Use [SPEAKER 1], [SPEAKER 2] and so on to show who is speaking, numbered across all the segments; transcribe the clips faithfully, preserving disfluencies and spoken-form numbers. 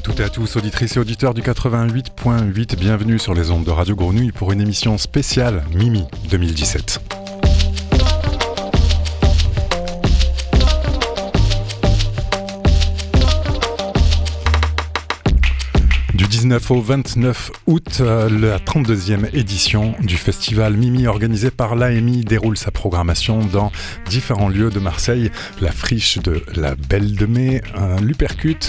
[SPEAKER 1] toutes et à tous, auditrices et auditeurs du quatre-vingt-huit point huit, bienvenue sur les ondes de Radio Grenouille pour une émission spéciale Mimi deux mille dix-sept. Du dix-neuf au vingt-neuf août, la trente-deuxième édition du festival Mimi organisé par l'A M I déroule sa programmation dans différents lieux de Marseille. La friche de la Belle de Mai, euh, l'Upercute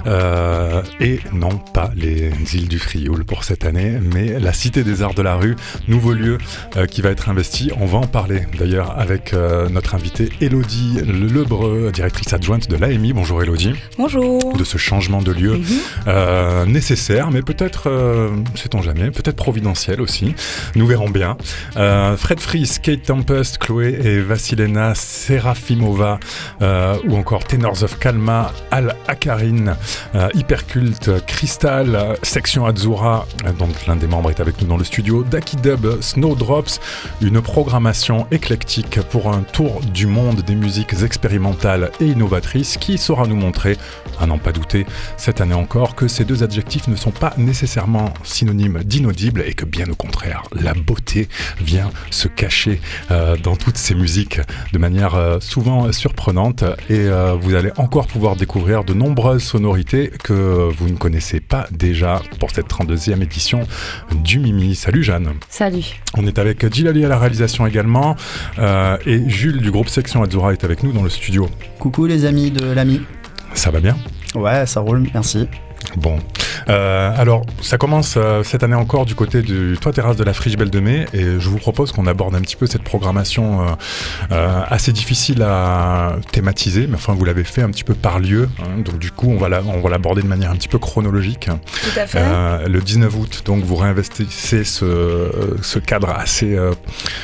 [SPEAKER 1] euh, et non pas les îles du Frioul pour cette année, mais la Cité des Arts de la Rue, nouveau lieu euh, qui va être investi. On va en parler d'ailleurs avec euh, notre invitée Élodie Lebreu, directrice adjointe de l'A M I. Bonjour Élodie.
[SPEAKER 2] Bonjour.
[SPEAKER 1] De ce changement de lieu mm-hmm. euh, nécessaire, mais peut-être, euh, sait-on jamais, peut-être providentiel aussi. Nous verrons bien. Euh, Fred Fries, Kate Tempest, Chloé et Vassilena Serafimova, euh, ou encore Tenors of Kalma, Al Akarin, euh, Hypercult, Crystal, euh, Section Azura, euh, donc l'un des membres est avec nous dans le studio, Daki Dub, Snowdrops, une programmation éclectique pour un tour du monde des musiques expérimentales et innovatrices qui saura nous montrer, à n'en pas douter, cette année encore, que ces deux adjectifs ne sont pas nécessairement synonymes d'inaudible et que bien au contraire, la beauté vient se cacher euh, dans toutes ces musiques de manière euh, souvent surprenante et euh, vous allez encore pouvoir découvrir de nombreuses sonorités que vous ne connaissez pas déjà pour cette trente-deuxième édition du Mimi. Salut Jeanne.
[SPEAKER 2] Salut. On
[SPEAKER 1] est avec Djilali à la réalisation également euh, et Jules du groupe Section Azura est avec nous dans le studio.
[SPEAKER 3] Coucou les amis de l'A M I.
[SPEAKER 1] Ça va bien ?
[SPEAKER 3] Ouais, ça roule, merci.
[SPEAKER 1] Bon, euh, alors ça commence euh, cette année encore du côté du toit terrasse de la Friche Belle de Mai et je vous propose qu'on aborde un petit peu cette programmation euh, euh, assez difficile à thématiser, mais enfin vous l'avez fait un petit peu par lieu, hein, donc du coup on va, la, on va l'aborder de manière un petit peu chronologique.
[SPEAKER 2] Tout à fait.
[SPEAKER 1] Euh, le dix-neuf août, donc vous réinvestissez ce, ce cadre assez euh,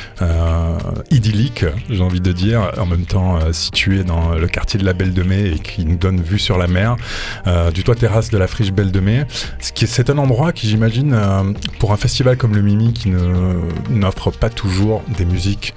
[SPEAKER 1] euh, idyllique, j'ai envie de dire, en même temps euh, situé dans le quartier de la Belle de Mai et qui nous donne vue sur la mer, euh, du toit terrasse de la Friche Belle de Mai. C'est un endroit qui, j'imagine, euh, pour un festival comme le Mimi qui ne, n'offre pas toujours des musiques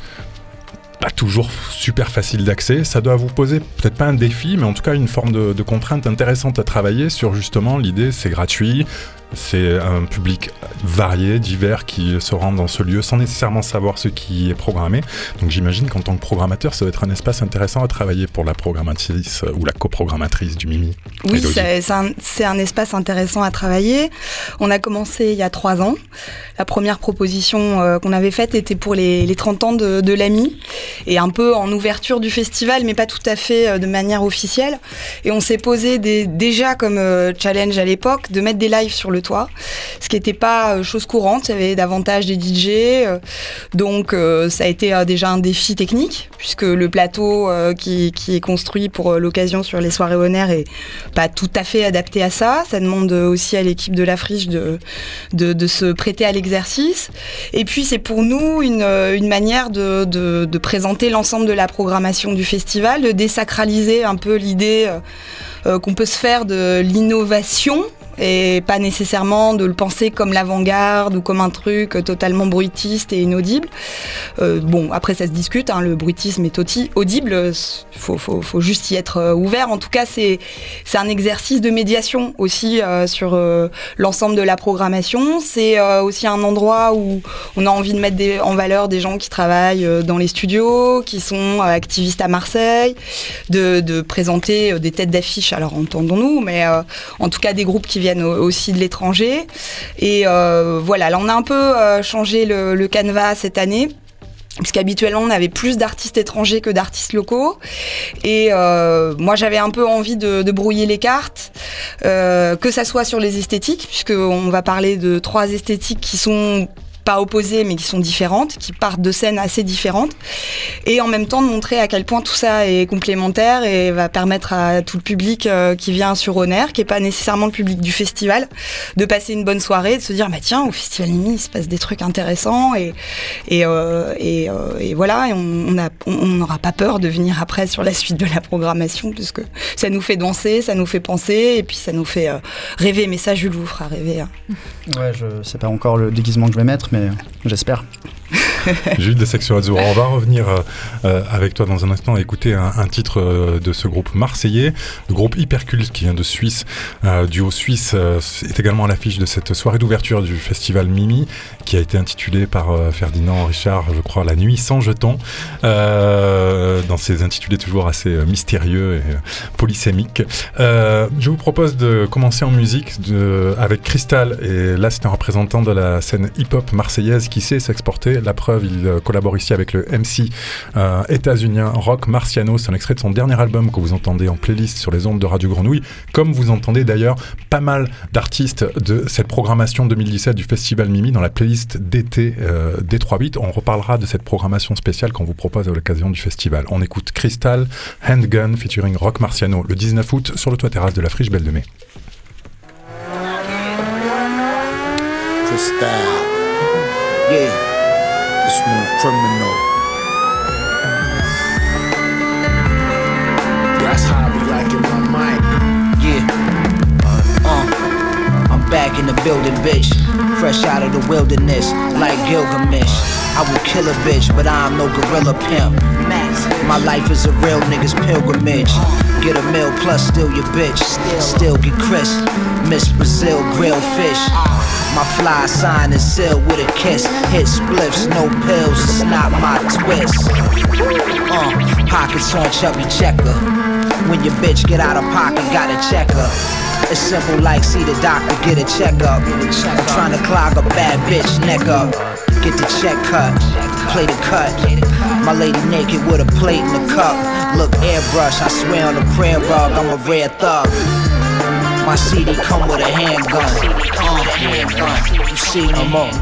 [SPEAKER 1] pas toujours super faciles d'accès, ça doit vous poser peut-être pas un défi, mais en tout cas une forme de, de contrainte intéressante à travailler sur justement l'idée, c'est gratuit, c'est un public varié, divers qui se rend dans ce lieu sans nécessairement savoir ce qui est programmé. Donc j'imagine qu'en tant que programmateur, ça va être un espace intéressant à travailler pour la programmatrice ou la coprogrammatrice du Mimi.
[SPEAKER 2] Oui, c'est, c'est, un, c'est un espace intéressant à travailler. On a commencé il y a trois ans. La première proposition euh, qu'on avait faite était pour les, les trente ans de, de l'A M I et un peu en ouverture du festival, mais pas tout à fait euh, de manière officielle. Et on s'est posé des, déjà comme euh, challenge à l'époque de mettre des lives sur le toit, ce qui n'était pas euh, chose courante. Il y avait davantage des D J, euh, donc euh, ça a été euh, déjà un défi technique, puisque le plateau euh, qui, qui est construit pour euh, l'occasion sur les soirées on air est pas tout à fait adapté à ça. Ça demande aussi à l'équipe de la Friche de, de, de se prêter à l'exercice. Et puis c'est pour nous une, une manière de, de, de présenter l'ensemble de la programmation du festival, de désacraliser un peu l'idée euh, qu'on peut se faire de l'innovation, et pas nécessairement de le penser comme l'avant-garde ou comme un truc totalement bruitiste et inaudible. Euh, bon, après ça se discute, hein, le bruitisme est aussi audible, faut, faut, faut juste y être ouvert. En tout cas, c'est, c'est un exercice de médiation aussi euh, sur euh, l'ensemble de la programmation. C'est euh, aussi un endroit où on a envie de mettre des, en valeur des gens qui travaillent euh, dans les studios, qui sont euh, activistes à Marseille, de, de présenter euh, des têtes d'affiche, alors entendons-nous, mais euh, en tout cas des groupes qui viennent aussi de l'étranger. Et euh, voilà, là on a un peu euh, changé le, le canevas cette année, puisqu'habituellement on avait plus d'artistes étrangers que d'artistes locaux. Et euh, moi j'avais un peu envie de, de brouiller les cartes, euh, que ça soit sur les esthétiques, puisqu'on va parler de trois esthétiques qui sont pas opposées mais qui sont différentes, qui partent de scènes assez différentes, et en même temps de montrer à quel point tout ça est complémentaire et va permettre à tout le public euh, qui vient sur on air, qui est pas nécessairement le public du festival, de passer une bonne soirée, de se dire bah tiens, au Festival Mimi il se passe des trucs intéressants et et euh, et, euh, et voilà, et on a on n'aura pas peur de venir après sur la suite de la programmation, puisque ça nous fait danser, ça nous fait penser et puis ça nous fait euh, rêver. Mais ça, Jules vous fera rêver, hein.
[SPEAKER 3] Ouais, je sais pas encore le déguisement que je vais mettre, mais j'espère.
[SPEAKER 1] Jules de Section Azzurra. On va revenir euh, avec toi dans un instant à écouter un, un titre euh, de ce groupe marseillais, le groupe Hypercult qui vient de Suisse, euh, duo suisse, euh, est également à l'affiche de cette soirée d'ouverture du festival Mimi, qui a été intitulée par euh, Ferdinand Richard, je crois, La Nuit sans jetons, euh, dans ces intitulés toujours assez euh, mystérieux et euh, polysémiques. Euh, je vous propose de commencer en musique de, avec Crystal, et là c'est un représentant de la scène hip-hop marseillaise qui sait s'exporter. La preuve, il euh, collabore ici avec le M C euh, états-unien Rock Marciano. C'est un extrait de son dernier album que vous entendez en playlist sur les ondes de Radio Grenouille, comme vous entendez d'ailleurs pas mal d'artistes de cette programmation deux mille dix-sept du Festival Mimi dans la playlist d'été euh, des trois huit. On reparlera de cette programmation spéciale qu'on vous propose à l'occasion du festival. On écoute Crystal, Handgun featuring Rock Marciano le dix-neuf août sur le toit terrasse de la Friche Belle de Mai.
[SPEAKER 4] Crystal, yeah, the smooth criminal. That's how I be liking my mic. Yeah, uh, I'm back in the building, bitch. Fresh out of the wilderness, like Gilgamesh. I will kill a bitch, but I'm no gorilla pimp. My life is a real nigga's pilgrimage. Get a meal plus steal your bitch. Still get crisp. Miss Brazil grill fish. My fly sign is sealed with a kiss. Hit spliffs, no pills, it's not my twist. Uh, pockets on chubby checker. When your bitch get out of pocket, gotta check her. It's simple like see the doctor, get a checkup. I'm trying to clog a bad bitch neck up. Get the check cut, play the cut. My lady naked with a plate and a cup. Look airbrush, I swear on the prayer rug, I'm a rare thug. My C D come with a handgun. Uh, handgun. You see me? I'm on.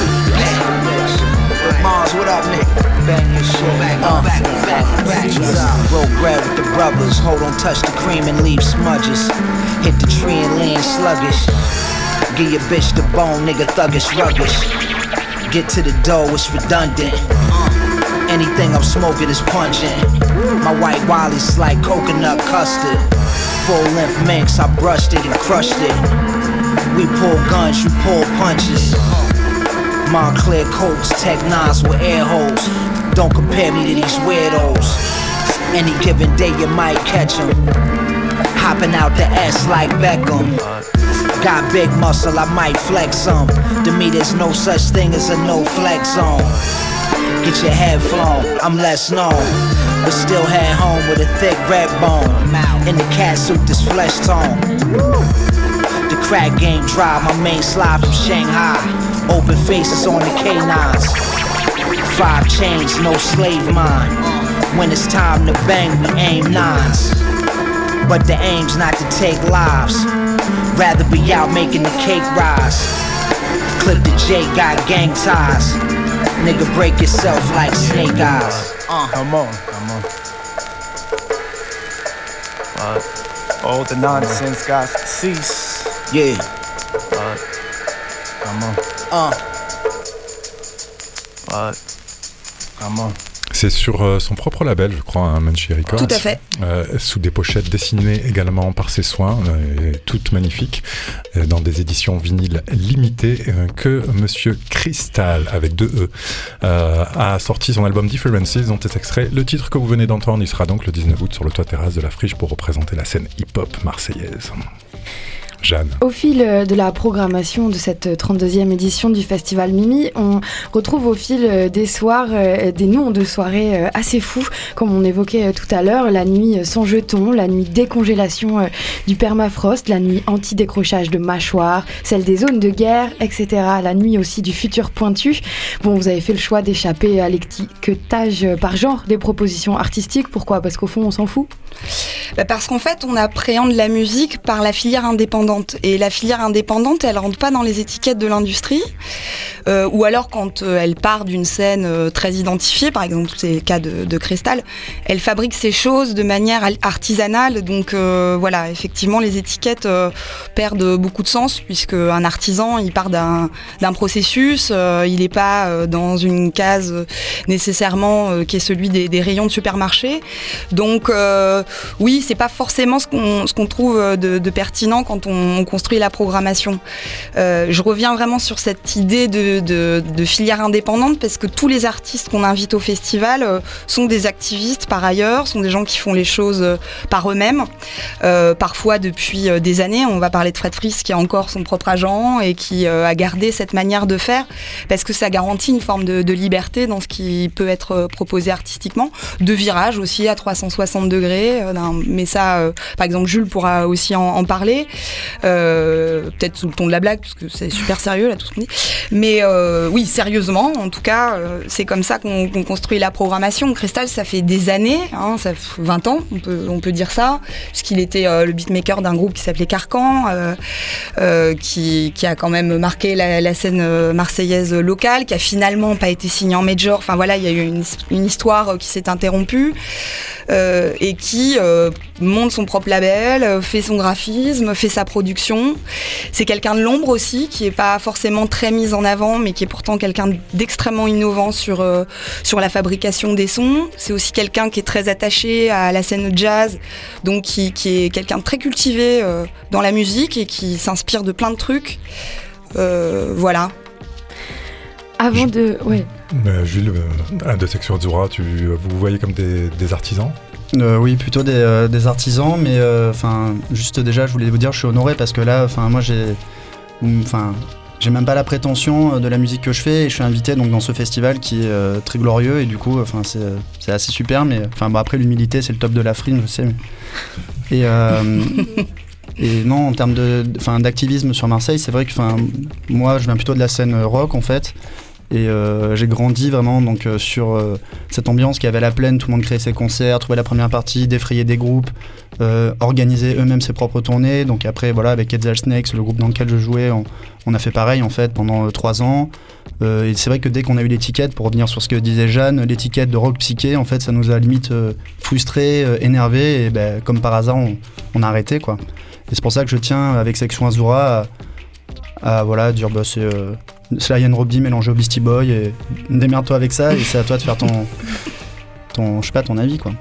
[SPEAKER 4] Mars, what up, nigga? Bang your shit. Uh, back, back, back. Roll bread with the brothers. Hold on, touch the cream and leave smudges. Hit the tree and land sluggish. Give your bitch the bone, nigga, thuggish, ruggish. Get to the dough, it's redundant. Uh, anything I'm smoking is pungent. My white Wally's like coconut custard. Full length minks, I brushed it and crushed it. We pull guns, you pull punches. Montclair coats, tech nines with air holes. Don't compare me to these weirdos. Any given day you might catch 'em. Hopping out the S like Beckham. Got big muscle, I might flex some. To me there's no such thing as a no flex zone. Get your head flown, I'm less known, but still head home with a thick red bone. In the cat suit, this flesh tone. The crack game dry, my main slide from Shanghai. Open faces on the K nines. Five chains, no slave mine. When it's time to bang, we aim nines. But the aim's not to take lives. Rather be out making the cake rise. Clip the J, got gang ties. Nigga, break yourself like snake eyes. Uh.
[SPEAKER 5] Come on, come on. Uh, all the nonsense got to cease.
[SPEAKER 4] Yeah.
[SPEAKER 5] Uh, come on.
[SPEAKER 4] Uh.
[SPEAKER 5] Uh, come on.
[SPEAKER 1] C'est sur euh, son propre label, je crois, hein, Munchie Records.
[SPEAKER 2] Tout à fait.
[SPEAKER 1] Euh, sous des pochettes dessinées également par ses soins, euh, toutes magnifiques, euh, dans des éditions vinyles limitées, euh, que Monsieur Crystal, avec deux E, euh, a sorti son album Differences, dont est extrait le titre que vous venez d'entendre. Il sera donc le dix-neuf août sur le toit terrasse de la Friche pour représenter la scène hip-hop marseillaise. Jeanne.
[SPEAKER 6] Au fil de la programmation de cette trente-deuxième édition du Festival Mimi, on retrouve au fil des soirs des noms de soirées assez fous, comme on évoquait tout à l'heure, la nuit sans jetons, la nuit décongélation du permafrost, la nuit anti-décrochage de mâchoire, celle des zones de guerre, et cetera. La nuit aussi du futur pointu. Bon, vous avez fait le choix d'échapper à l'étiquetage par genre des propositions artistiques. Pourquoi ? Parce qu'au fond, on s'en fout ?
[SPEAKER 2] Bah parce qu'en fait, on appréhende la musique par la filière indépendante. Et la filière indépendante, elle rentre pas dans les étiquettes de l'industrie. Euh, ou alors, quand euh, elle part d'une scène euh, très identifiée, par exemple, c'est le cas de, de Crystal, elle fabrique ses choses de manière artisanale. Donc euh, voilà, effectivement, les étiquettes euh, perdent beaucoup de sens, puisque un artisan, il part d'un, d'un processus, euh, il n'est pas euh, dans une case euh, nécessairement euh, qui est celui des, des rayons de supermarché. Donc euh, euh, oui, c'est pas forcément ce qu'on, ce qu'on trouve de, de pertinent quand on, on construit la programmation. Euh, je reviens vraiment sur cette idée de, de, de filière indépendante parce que tous les artistes qu'on invite au festival euh, sont des activistes par ailleurs, sont des gens qui font les choses euh, par eux-mêmes, euh, parfois depuis euh, des années. On va parler de Fred Fries qui a encore son propre agent et qui euh, a gardé cette manière de faire parce que ça garantit une forme de, de liberté dans ce qui peut être proposé artistiquement, de virage aussi à trois cent soixante degrés, euh, mais ça, euh, par exemple, Jules pourra aussi en, en parler, euh, peut-être sous le ton de la blague, parce que c'est super sérieux là tout ce qu'on dit, mais euh, oui, sérieusement, en tout cas, euh, c'est comme ça qu'on, qu'on construit la programmation. Cristal, ça fait des années, hein, ça fait vingt ans, on peut, on peut dire ça, puisqu'il était euh, le beatmaker d'un groupe qui s'appelait Carcan, euh, euh, qui, qui a quand même marqué la, la scène marseillaise locale, qui a finalement pas été signé en major, enfin voilà, il y a eu une, une histoire qui s'est interrompue, euh, et qui euh, monte son propre label, fait son graphisme, fait sa production. C'est quelqu'un de l'ombre aussi, qui est pas forcément très mis en avant, mais qui est pourtant quelqu'un d'extrêmement innovant sur, euh, sur la fabrication des sons. C'est aussi quelqu'un qui est très attaché à la scène jazz, donc qui, qui est quelqu'un de très cultivé euh, dans la musique et qui s'inspire de plein de trucs. Euh, voilà.
[SPEAKER 6] Avant de... Ouais.
[SPEAKER 1] Euh, Jules, euh, de Section Azzurra, tu, vous voyez comme des, des artisans ?
[SPEAKER 3] Euh, oui, plutôt des, euh, des artisans, mais enfin, euh, juste déjà, je voulais vous dire, je suis honoré parce que là, enfin, moi, j'ai, enfin, j'ai même pas la prétention de la musique que je fais et je suis invité donc dans ce festival qui est euh, très glorieux et du coup, enfin, c'est, c'est assez super, mais enfin, bon, après l'humilité, c'est le top de la frime, je sais. Mais... Et euh, Et non, en termes de, enfin, d'activisme sur Marseille, c'est vrai que, enfin, moi, je viens plutôt de la scène rock en fait. Et euh, j'ai grandi vraiment donc, euh, sur euh, cette ambiance qui avait la plaine, tout le monde créait ses concerts, trouvait la première partie, défrayait des groupes, euh, organisait eux-mêmes ses propres tournées. Donc après, voilà, avec Quetzal Snakes, le groupe dans lequel je jouais, on, on a fait pareil en fait pendant euh, trois ans. Euh, et c'est vrai que dès qu'on a eu l'étiquette, pour revenir sur ce que disait Jeanne, l'étiquette de rock psyché, en fait, ça nous a limite euh, frustrés, euh, énervés, et ben, comme par hasard, on, on a arrêté quoi. Et c'est pour ça que je tiens avec Section Azzurra à, à voilà, dire bah, c'est euh, Sly and Robbie mélangé au Beastie Boy et démerde-toi avec ça et c'est à toi de faire ton, ton, je sais pas, ton avis quoi.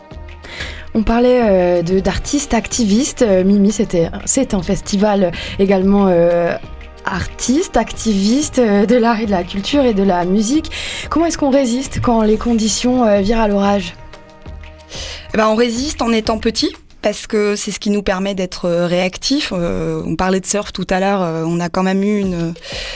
[SPEAKER 6] On parlait euh, de, d'artistes activistes. Euh, Mimi, c'était, c'est un festival également euh, artiste, activiste euh, de l'art et de la culture et de la musique. Comment est-ce qu'on résiste quand les conditions euh, virent à l'orage ?
[SPEAKER 2] Eh ben, on résiste en étant petit. Parce que c'est ce qui nous permet d'être réactifs. Euh, on parlait de surf tout à l'heure, euh, on a quand même eu une,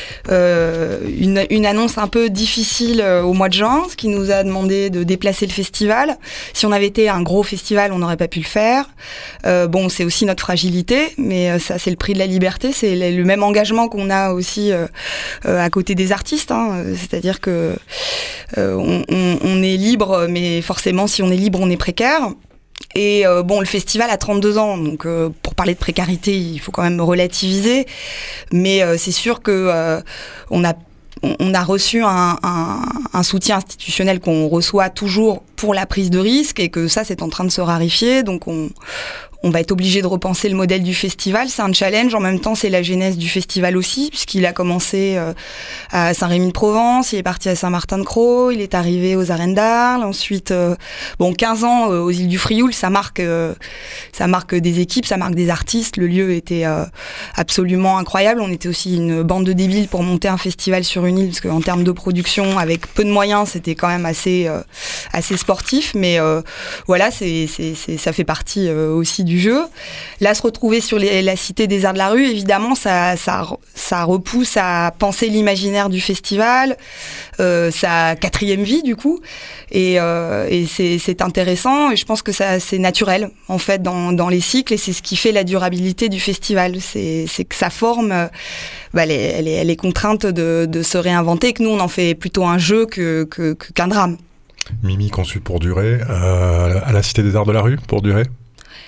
[SPEAKER 2] euh, une, une annonce un peu difficile euh, au mois de juin, ce qui nous a demandé de déplacer le festival. Si on avait été un gros festival, on n'aurait pas pu le faire. Euh, bon, c'est aussi notre fragilité, mais ça c'est le prix de la liberté, c'est le même engagement qu'on a aussi euh, euh, à côté des artistes. Hein. C'est-à-dire que euh, on, on, on est libre, mais forcément si on est libre, on est précaire. Et euh, bon, le festival a trente-deux ans, donc euh, pour parler de précarité, il faut quand même relativiser. Mais euh, c'est sûr que euh, on a on a reçu un, un, un soutien institutionnel qu'on reçoit toujours pour la prise de risque et que ça, c'est en train de se raréfier. Donc on on va être obligé de repenser le modèle du festival. C'est un challenge. En même temps, c'est la genèse du festival aussi, puisqu'il a commencé euh, à Saint-Rémy-de-Provence, il est parti à Saint-Martin-de-Crau, il est arrivé aux arènes d'Arles. Ensuite, euh, bon, quinze ans euh, aux îles du Frioul, ça marque, euh, ça marque des équipes, ça marque des artistes. Le lieu était euh, absolument incroyable. On était aussi une bande de débiles pour monter un festival sur une île, parce qu'en termes de production, avec peu de moyens, c'était quand même assez, euh, assez sportif. Mais euh, voilà, c'est, c'est, c'est, ça fait partie euh, aussi du jeu. Là, se retrouver sur les, la Cité des Arts de la Rue, évidemment, ça, ça, ça repousse à penser l'imaginaire du festival, euh, sa quatrième vie, du coup. Et, euh, et c'est, c'est intéressant. Et je pense que ça, c'est naturel, en fait, dans, dans les cycles. Et c'est ce qui fait la durabilité du festival. C'est, c'est que sa forme, bah, elle, est, elle, est, elle est contrainte de, de se réinventer. Et que nous, on en fait plutôt un jeu que, que, que, qu'un drame.
[SPEAKER 1] Mimi conçu pour durer, euh, à la Cité des Arts de la Rue, pour durer ?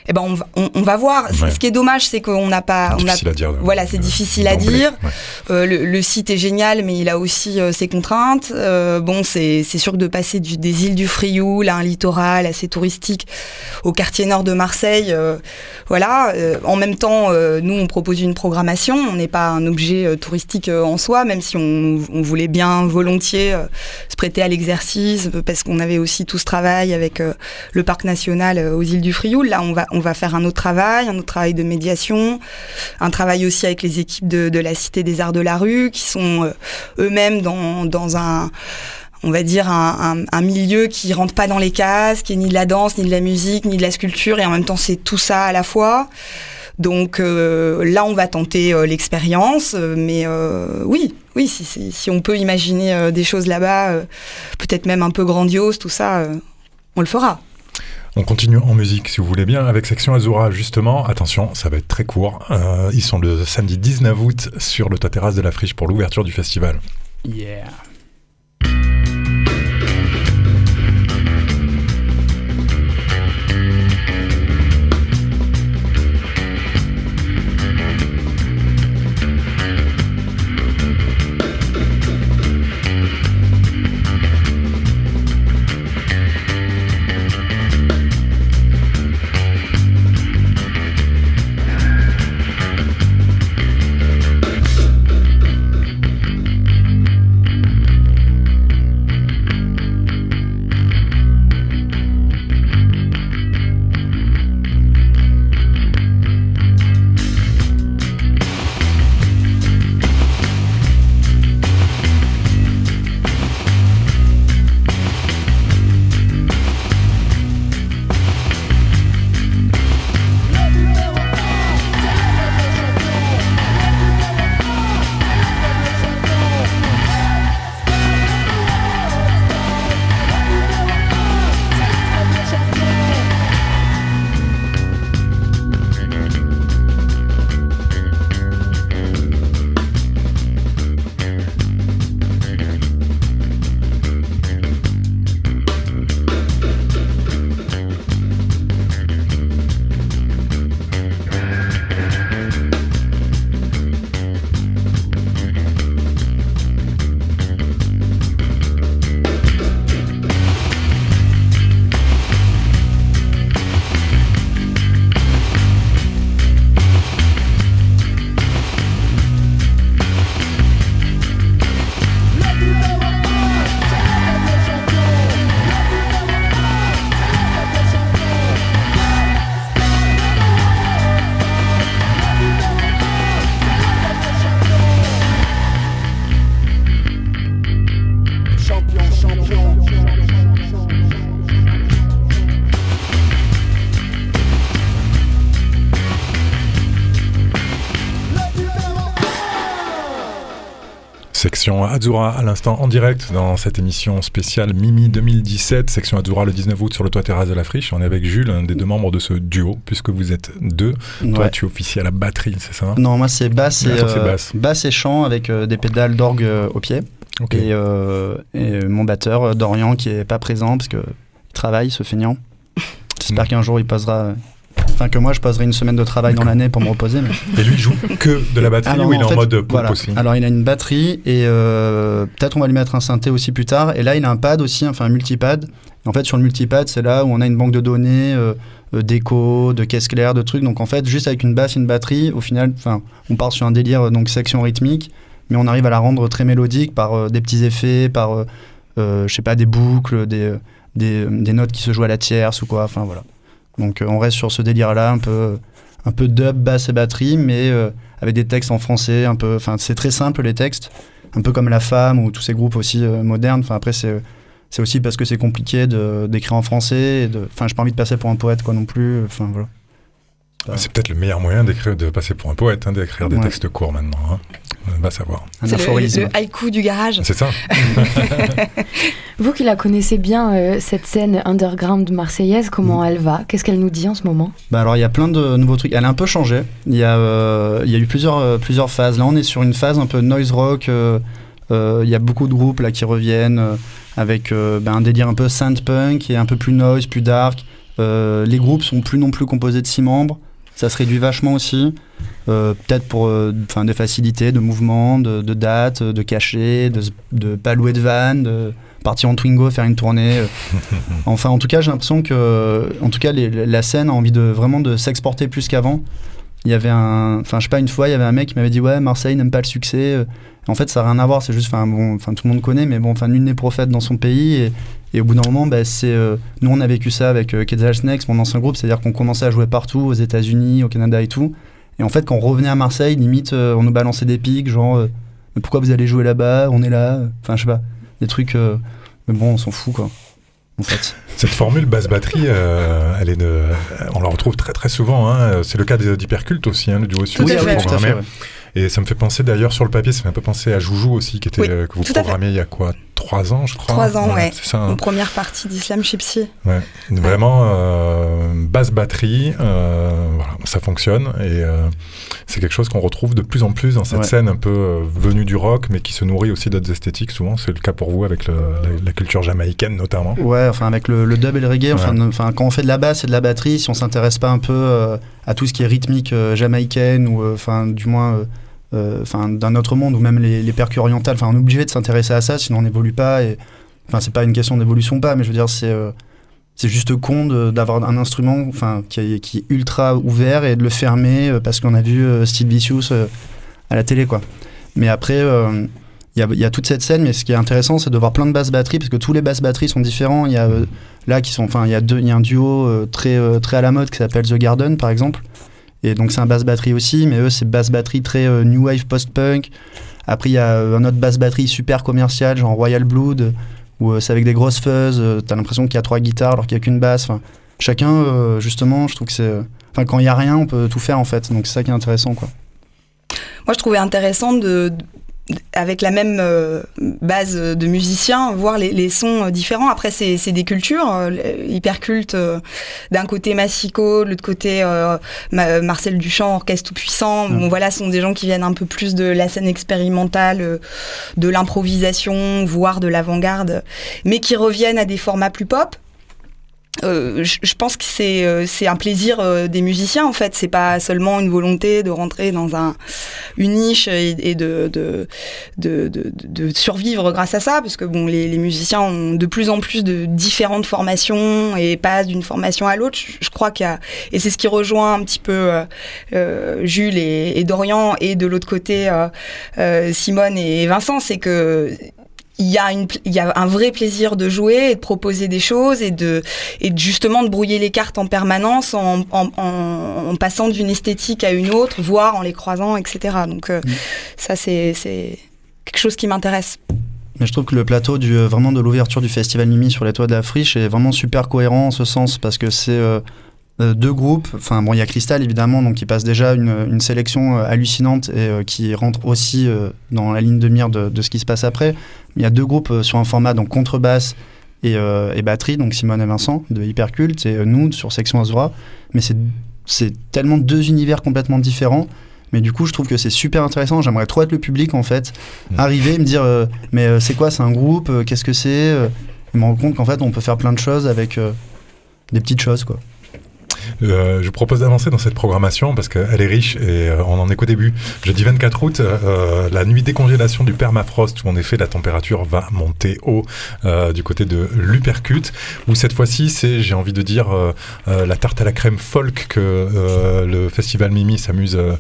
[SPEAKER 2] eh ben on va, on, on va voir. Ouais. Ce qui est dommage, c'est qu'on n'a pas.
[SPEAKER 1] C'est difficile
[SPEAKER 2] on a,
[SPEAKER 1] à dire.
[SPEAKER 2] Voilà, c'est difficile à dire. Ouais. Euh, le, le site est génial, mais il a aussi euh, ses contraintes. Euh, bon, c'est, c'est sûr que de passer du, des îles du Frioul à un littoral assez touristique au quartier nord de Marseille, euh, voilà. Euh, en même temps, euh, nous, on propose une programmation. On n'est pas un objet euh, touristique euh, en soi, même si on, on voulait bien volontiers euh, se prêter à l'exercice, parce qu'on avait aussi tout ce travail avec euh, le parc national euh, aux îles du Frioul. Là, on va on va faire un autre travail, un autre travail de médiation, un travail aussi avec les équipes de, de la Cité des Arts de la Rue, qui sont euh, eux-mêmes dans, dans un, on va dire, un, un, un milieu qui rentre pas dans les cases, qui est ni de la danse, ni de la musique, ni de la sculpture, et en même temps, c'est tout ça à la fois. Donc euh, là, on va tenter euh, l'expérience, euh, mais euh, oui, oui, si, si, si on peut imaginer euh, des choses là-bas, euh, peut-être même un peu grandiose, tout ça, euh, on le fera.
[SPEAKER 1] On continue en musique, si vous voulez bien, avec Section Azura, justement. Attention, ça va être très court. Euh, ils sont le samedi dix-neuf août sur le toit terrasse de la Friche pour l'ouverture du festival.
[SPEAKER 3] Yeah.
[SPEAKER 1] Section Azura à l'instant en direct dans cette émission spéciale Mimi deux mille dix-sept. Section Azura le dix-neuf août sur le toit terrasse de la Friche. On est avec Jules, un des deux membres de ce duo, puisque vous êtes deux. Ouais. Toi, tu officies à la batterie, c'est ça?
[SPEAKER 3] Non, moi c'est basse et,
[SPEAKER 1] euh, basse.
[SPEAKER 3] basse et chant avec euh, des pédales d'orgue euh, au pied. Okay. Et, euh, et mon batteur, Dorian, qui est pas présent parce qu'il travaille, ce feignant. J'espère mmh. qu'un jour il posera... Enfin, que moi je poserai une semaine de travail dans l'année pour me reposer. Mais...
[SPEAKER 1] Et lui, il joue que de la batterie. Alors, ou il est en, fait, en mode pop voilà. aussi?
[SPEAKER 3] Alors, il a une batterie et euh, peut-être on va lui mettre un synthé aussi plus tard. Et là, il a un pad aussi, enfin un multipad. En fait, sur le multipad, c'est là où on a une banque de données, euh, d'échos, de caisses claires, de trucs. Donc, en fait, juste avec une basse et une batterie, au final, on part sur un délire, donc section rythmique, mais on arrive à la rendre très mélodique par euh, des petits effets, par, euh, euh, je sais pas, des boucles, des, des, des notes qui se jouent à la tierce ou quoi. Enfin, voilà. Donc euh, on reste sur ce délire-là, un peu, un peu dub, basse et batterie, mais euh, avec des textes en français, un peu, enfin c'est très simple les textes, un peu comme La Femme ou tous ces groupes aussi euh, modernes. Enfin après c'est, c'est aussi parce que c'est compliqué de, d'écrire en français. Et de, enfin j'ai pas envie de passer pour un poète quoi non plus. Enfin voilà.
[SPEAKER 1] C'est peut-être le meilleur moyen d'écrire, de passer pour un poète, hein, d'écrire des ouais. textes courts maintenant. Hein. On va savoir.
[SPEAKER 2] Un c'est aphorisme. Le, le haïku du garage.
[SPEAKER 1] C'est ça.
[SPEAKER 6] Vous qui la connaissez bien, euh, cette scène underground marseillaise, comment mmh. elle va? Qu'est-ce qu'elle nous dit en ce moment?
[SPEAKER 3] Bah alors il y a plein de nouveaux trucs. Elle a un peu changé. Il y a, euh, il y a eu plusieurs, euh, plusieurs phases. Là on est sur une phase un peu noise rock. Euh, euh, il y a beaucoup de groupes là qui reviennent euh, avec euh, bah, un délire un peu synth punk et un peu plus noise, plus dark. Euh, les groupes sont plus non plus composés de six membres. Ça se réduit vachement aussi. Euh, peut-être pour euh, des facilités de mouvement, de, de dates, de cachets, de ne pas louer de van, de partir en Twingo, faire une tournée. Enfin, en tout cas, j'ai l'impression que en tout cas, les, la scène a envie de, vraiment de s'exporter plus qu'avant. Il y avait un... Enfin, je sais pas, une fois, il y avait un mec qui m'avait dit « Ouais, Marseille n'aime pas le succès. » En fait, ça n'a rien à voir. C'est juste... Enfin, bon, enfin, tout le monde connaît, mais bon, enfin, nul n'est prophète dans son pays. Et, et au bout d'un moment, bah, c'est... Euh, nous, on a vécu ça avec euh, Quetzal Snakes, mon ancien groupe. C'est-à-dire qu'on commençait à jouer partout, aux États-Unis, au Canada et tout. Et en fait, quand on revenait à Marseille, limite, euh, on nous balançait des pics, genre euh, « Mais pourquoi vous allez jouer là-bas ? On est là. » Enfin, je sais pas. Des trucs... Euh, mais bon, on s'en fout, quoi. En fait.
[SPEAKER 1] Cette formule basse-batterie, euh, elle est de, on la retrouve très très souvent. Hein. C'est le cas d'Hyperculte aussi, hein, le duo sur
[SPEAKER 3] oui, oui, tout à fait, ouais.
[SPEAKER 1] Et ça me fait penser d'ailleurs sur le papier, ça me fait un peu penser à Joujou aussi, qui était,
[SPEAKER 2] oui,
[SPEAKER 1] euh, que vous programmiez il y a quoi, trois ans, je crois.
[SPEAKER 2] Trois ans, ouais. ouais.
[SPEAKER 1] C'est ça. Hein.
[SPEAKER 2] Une première partie d'Islam Chipsy.
[SPEAKER 1] Ouais. Vraiment euh, basse batterie, euh, voilà, ça fonctionne et euh, c'est quelque chose qu'on retrouve de plus en plus dans cette ouais. scène un peu euh, venue du rock, mais qui se nourrit aussi d'autres esthétiques. Souvent, c'est le cas pour vous avec le, la, la culture jamaïcaine notamment.
[SPEAKER 3] Ouais, enfin avec le, le dub et le reggae. Enfin, ouais. enfin, quand on fait de la basse et de la batterie, si on s'intéresse pas un peu euh, à tout ce qui est rythmique euh, jamaïcaine ou enfin euh, du moins euh, enfin euh, d'un autre monde ou même les, les percus orientales, enfin on est obligé de s'intéresser à ça, sinon on n'évolue pas. Et enfin c'est pas une question d'évolution pas, mais je veux dire c'est euh, c'est juste con de, d'avoir un instrument enfin qui est, qui est ultra ouvert et de le fermer euh, parce qu'on a vu euh, Sid Vicious euh, à la télé quoi. Mais après il euh, y, a, y a toute cette scène, mais ce qui est intéressant c'est de voir plein de basses batteries parce que tous les basses batteries sont différents. Il y a euh, là qui sont enfin il y a deux il y a un duo euh, très euh, très à la mode qui s'appelle The Garden par exemple. Et donc c'est un basse batterie aussi, mais eux c'est basse batterie très euh, new wave post-punk. Après il y a euh, un autre basse batterie super commercial, genre Royal Blood, où euh, c'est avec des grosses fuzz, euh, t'as l'impression qu'il y a trois guitares alors qu'il n'y a qu'une basse. Enfin, chacun, euh, justement, je trouve que c'est... Enfin, quand il n'y a rien, on peut tout faire en fait, donc c'est ça qui est intéressant, quoi.
[SPEAKER 2] Moi je trouvais intéressant de... avec la même euh, base de musiciens, voir les, les sons différents. Après, c'est, c'est des cultures. Euh, Hyperculte, euh, d'un côté Massico, de l'autre côté euh, Ma- Marcel Duchamp, Orchestre Tout-Puissant. Mmh. Bon, voilà, ce sont des gens qui viennent un peu plus de la scène expérimentale, euh, de l'improvisation, voire de l'avant-garde, mais qui reviennent à des formats plus pop. Euh, je, je pense que c'est, euh, c'est un plaisir euh, des musiciens en fait, c'est pas seulement une volonté de rentrer dans un, une niche et, et de, de, de, de, de survivre grâce à ça, parce que bon, les, les musiciens ont de plus en plus de différentes formations et passent d'une formation à l'autre. Je, je crois qu'il y a, et c'est ce qui rejoint un petit peu euh, euh, Jules et, et Dorian, et de l'autre côté euh, euh, Simone et Vincent, c'est que il y a une, il y a un vrai plaisir de jouer et de proposer des choses et de, et de justement de brouiller les cartes en permanence en, en, en, en passant d'une esthétique à une autre, voire en les croisant, et cetera. Donc euh, mmh. ça, c'est, c'est quelque chose qui m'intéresse.
[SPEAKER 3] Mais je trouve que le plateau du, vraiment de l'ouverture du Festival Mimi sur les toits de la Friche est vraiment super cohérent en ce sens, parce que c'est euh, deux groupes. Enfin bon, il y a Cristal évidemment, donc qui passe déjà une, une sélection euh, hallucinante et euh, qui rentre aussi euh, dans la ligne de mire de, de ce qui se passe après. Il y a deux groupes euh, sur un format, donc contrebasse et, euh, et batterie, donc Simone et Vincent de Hyperculte, et euh, nous sur Section Azura. Mais c'est, c'est tellement deux univers complètement différents. Mais du coup, je trouve que c'est super intéressant. J'aimerais trop être le public en fait, mmh. arriver et me dire euh, mais euh, c'est quoi, c'est un groupe, euh, qu'est-ce que c'est euh, et me rendre compte qu'en fait on peut faire plein de choses avec euh, des petites choses quoi.
[SPEAKER 1] Euh, je vous propose d'avancer dans cette programmation parce qu'elle est riche et euh, on en est qu'au début. Jeudi vingt-quatre août, euh, la nuit décongélation du permafrost, où en effet la température va monter haut euh, du côté de l'Hyperculte, où cette fois-ci c'est, j'ai envie de dire, euh, euh, la tarte à la crème folk que euh, le Festival Mimi s'amuse euh,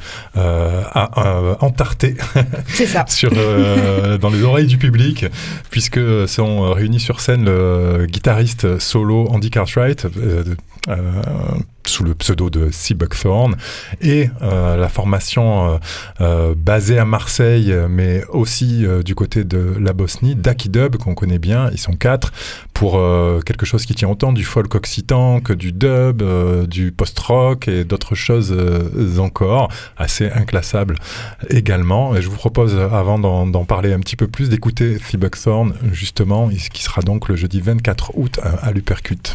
[SPEAKER 1] à, à entarter
[SPEAKER 2] c'est ça.
[SPEAKER 1] sur, euh, dans les oreilles du public, puisque sont réunis sur scène le guitariste solo Andy Cartwright, euh, euh, sous le pseudo de C. Buckthorn, et euh, la formation euh, euh, basée à Marseille, mais aussi euh, du côté de la Bosnie, Daki Dub, qu'on connaît bien. Ils sont quatre pour euh, quelque chose qui tient autant du folk occitan que du dub, euh, du post-rock et d'autres choses euh, encore, assez inclassables également. Et je vous propose, avant d'en, d'en parler un petit peu plus, d'écouter C. Buckthorn, justement, qui sera donc le jeudi vingt-quatre août à, à l'Hyperculte.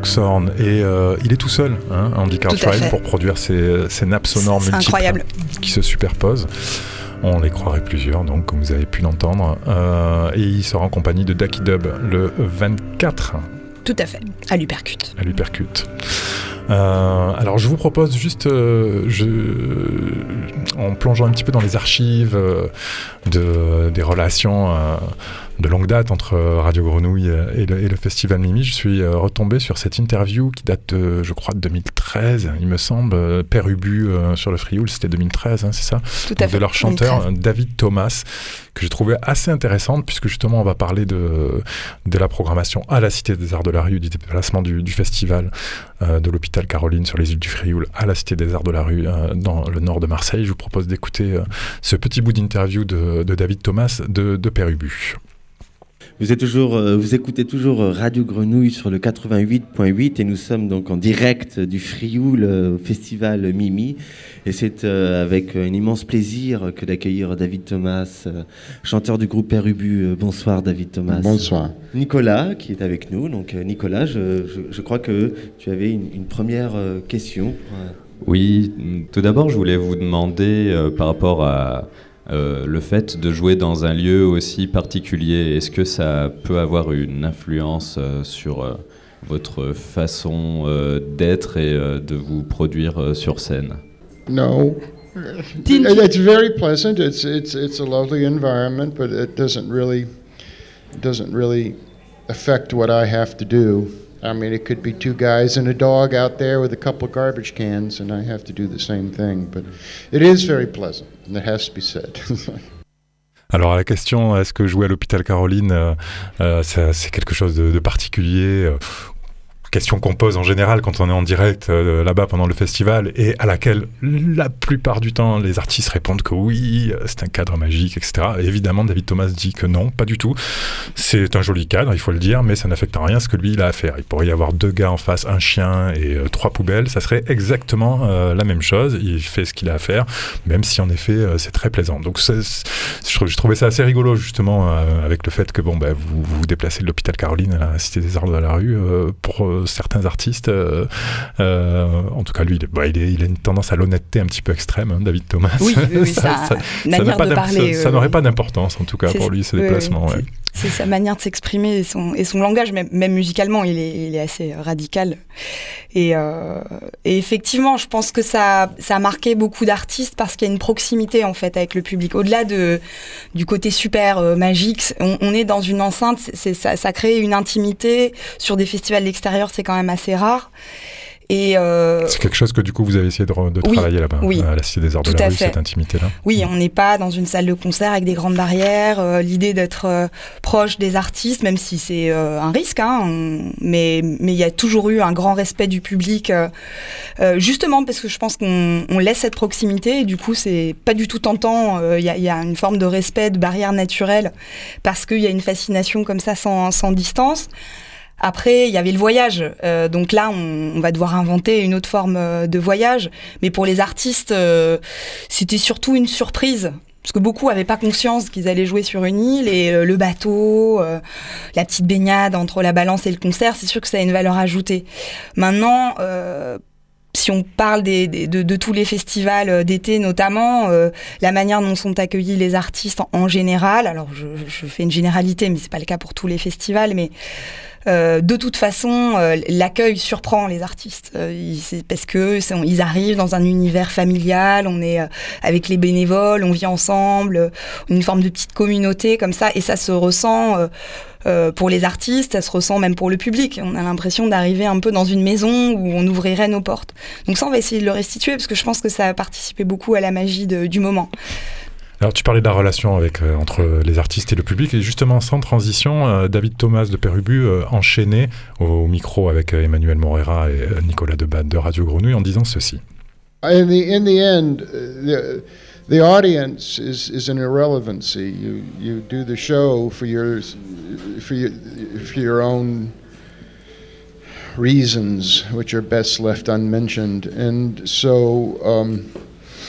[SPEAKER 1] Foxhorn et euh, il est tout seul, hein, Andy Cartwright, pour produire ces, ces nappes sonores
[SPEAKER 2] c'est, c'est
[SPEAKER 1] multiples
[SPEAKER 2] incroyable.
[SPEAKER 1] Qui se superposent. On les croirait plusieurs, donc, comme vous avez pu l'entendre. Euh, et il sera en compagnie de Dacky Dub le vingt-quatre.
[SPEAKER 2] Tout à fait, à l'Upercute.
[SPEAKER 1] À l'Upercute. Euh, alors je vous propose juste, euh, je, en plongeant un petit peu dans les archives euh, de, des relations euh, de longue date entre Radio Grenouille et le, et le Festival Mimi, je suis euh, retombé sur cette interview qui date de, je crois, de deux mille treize, il me semble. euh, Père Ubu euh, sur le Frioul, c'était deux mille treize, hein, c'est ça?
[SPEAKER 2] Tout à
[SPEAKER 1] Donc,
[SPEAKER 2] fait.
[SPEAKER 1] de leur chanteur
[SPEAKER 2] deux mille treize.
[SPEAKER 1] David Thomas, que j'ai trouvé assez intéressante, puisque justement on va parler de, de la programmation à la Cité des Arts de la Rue, du déplacement du, du festival euh, de l'hôpital Caroline sur les îles du Frioul à la Cité des Arts de la Rue euh, dans le nord de Marseille. Je vous propose d'écouter euh, ce petit bout d'interview de, de David Thomas de, de Père Ubu.
[SPEAKER 7] Vous êtes toujours, euh, vous écoutez toujours Radio Grenouille sur le quatre-vingt-huit virgule huit et nous sommes donc en direct du Frioul euh, au Festival Mimi et c'est euh, avec un immense plaisir que d'accueillir David Thomas, euh, chanteur du groupe Père Ubu. Euh, bonsoir David Thomas.
[SPEAKER 8] Bonsoir.
[SPEAKER 7] Nicolas qui est avec nous. Donc euh, Nicolas, je, je, je crois que tu avais une, une première euh, question. Pour, euh...
[SPEAKER 8] Oui, tout d'abord je voulais vous demander euh, par rapport à Euh, le fait de jouer dans un lieu aussi particulier, est-ce que ça peut avoir une influence euh, sur euh, votre façon euh, d'être et euh, de vous produire euh, sur scène?
[SPEAKER 9] No. It's very pleasant. It's it's it's a lovely environment, but it doesn't really doesn't really affect what I have to do. I mean, it could be two guys and a dog out there with a couple of garbage cans, and I have to do the same thing. But it is very pleasant, and it has to be said.
[SPEAKER 1] Alors à la question, est-ce que jouer à l'hôpital Caroline, euh, euh, ça, c'est quelque chose de, de particulier euh, question qu'on pose en général quand on est en direct euh, là-bas pendant le festival et à laquelle la plupart du temps les artistes répondent que oui, c'est un cadre magique, et cetera. Et évidemment, David Thomas dit que non, pas du tout. C'est un joli cadre, il faut le dire, mais ça n'affecte en rien ce que lui il a à faire. Il pourrait y avoir deux gars en face, un chien et euh, trois poubelles, ça serait exactement euh, la même chose. Il fait ce qu'il a à faire, même si en effet euh, c'est très plaisant. Donc c'est, c'est, je, je trouvais ça assez rigolo justement euh, avec le fait que bon, bah, vous, vous vous déplacez de l'hôpital Caroline à la Cité des Arts de la Rue euh, pour euh, certains artistes, euh, euh, en tout cas lui, il, bah, il, est, il a une tendance à l'honnêteté un petit peu extrême, hein, David Thomas.
[SPEAKER 2] Oui, oui, oui ça, ça, ça, n'a pas de parler,
[SPEAKER 1] ça, ça
[SPEAKER 2] euh,
[SPEAKER 1] n'aurait pas d'importance en tout cas pour lui, ce déplacement.
[SPEAKER 2] Oui,
[SPEAKER 1] ouais.
[SPEAKER 2] C'est, c'est sa manière de s'exprimer et son, et son langage, même, même musicalement, il est, il est assez radical. Et, euh, et effectivement, je pense que ça, ça a marqué beaucoup d'artistes parce qu'il y a une proximité en fait avec le public. Au-delà de, du côté super euh, magique, on, on est dans une enceinte, c'est, c'est, ça, ça crée une intimité. Sur des festivals d'extérieur, c'est quand même assez rare. Et euh... c'est
[SPEAKER 1] quelque chose que du coup vous avez essayé de, de
[SPEAKER 2] oui,
[SPEAKER 1] travailler là-bas,
[SPEAKER 2] oui,
[SPEAKER 1] à la Cité des Arts de la Rue, cette intimité-là.
[SPEAKER 2] Oui, on n'est pas dans une salle de concert avec des grandes barrières. Euh, l'idée d'être euh, proche des artistes, même si c'est euh, un risque, hein, on... mais mais il y a toujours eu un grand respect du public, euh, euh, justement parce que je pense qu'on on laisse cette proximité et du coup c'est pas du tout tentant. Il euh, y, y a une forme de respect, de barrière naturelle, parce qu'il y a une fascination comme ça sans, sans distance. Après, il y avait le voyage. Euh, donc là, on, on va devoir inventer une autre forme euh, de voyage. Mais pour les artistes, euh, c'était surtout une surprise. Parce que beaucoup n'avaient pas conscience qu'ils allaient jouer sur une île. Et euh, le bateau, euh, la petite baignade entre la balance et le concert, c'est sûr que ça a une valeur ajoutée. Maintenant... Euh, si on parle des, des, de, de tous les festivals d'été notamment, euh, la manière dont sont accueillis les artistes en, en général, alors je, je fais une généralité, mais c'est pas le cas pour tous les festivals, mais euh, de toute façon, euh, l'accueil surprend les artistes, euh, ils, c'est parce que c'est, on, ils arrivent dans un univers familial, on est euh, avec les bénévoles, on vit ensemble, euh, une forme de petite communauté comme ça, et ça se ressent. Euh, Euh, pour les artistes, ça se ressent même pour le public. On a l'impression d'arriver un peu dans une maison où on ouvrirait nos portes. Donc ça, on va essayer de le restituer parce que je pense que ça a participé beaucoup à la magie de, du moment.
[SPEAKER 1] Alors tu parlais de la relation avec, euh, entre les artistes et le public, et justement sans transition, euh, David Thomas de Père Ubu euh, enchaînait au, au micro avec euh, Emmanuel Morera et euh, Nicolas Debade de Radio Grenouille en disant ceci.
[SPEAKER 9] In the, in the end, uh, the, the audience is, is an irrelevancy. You, you do the show for your, for your, for your own reasons, which are best left unmentioned. And so... Um,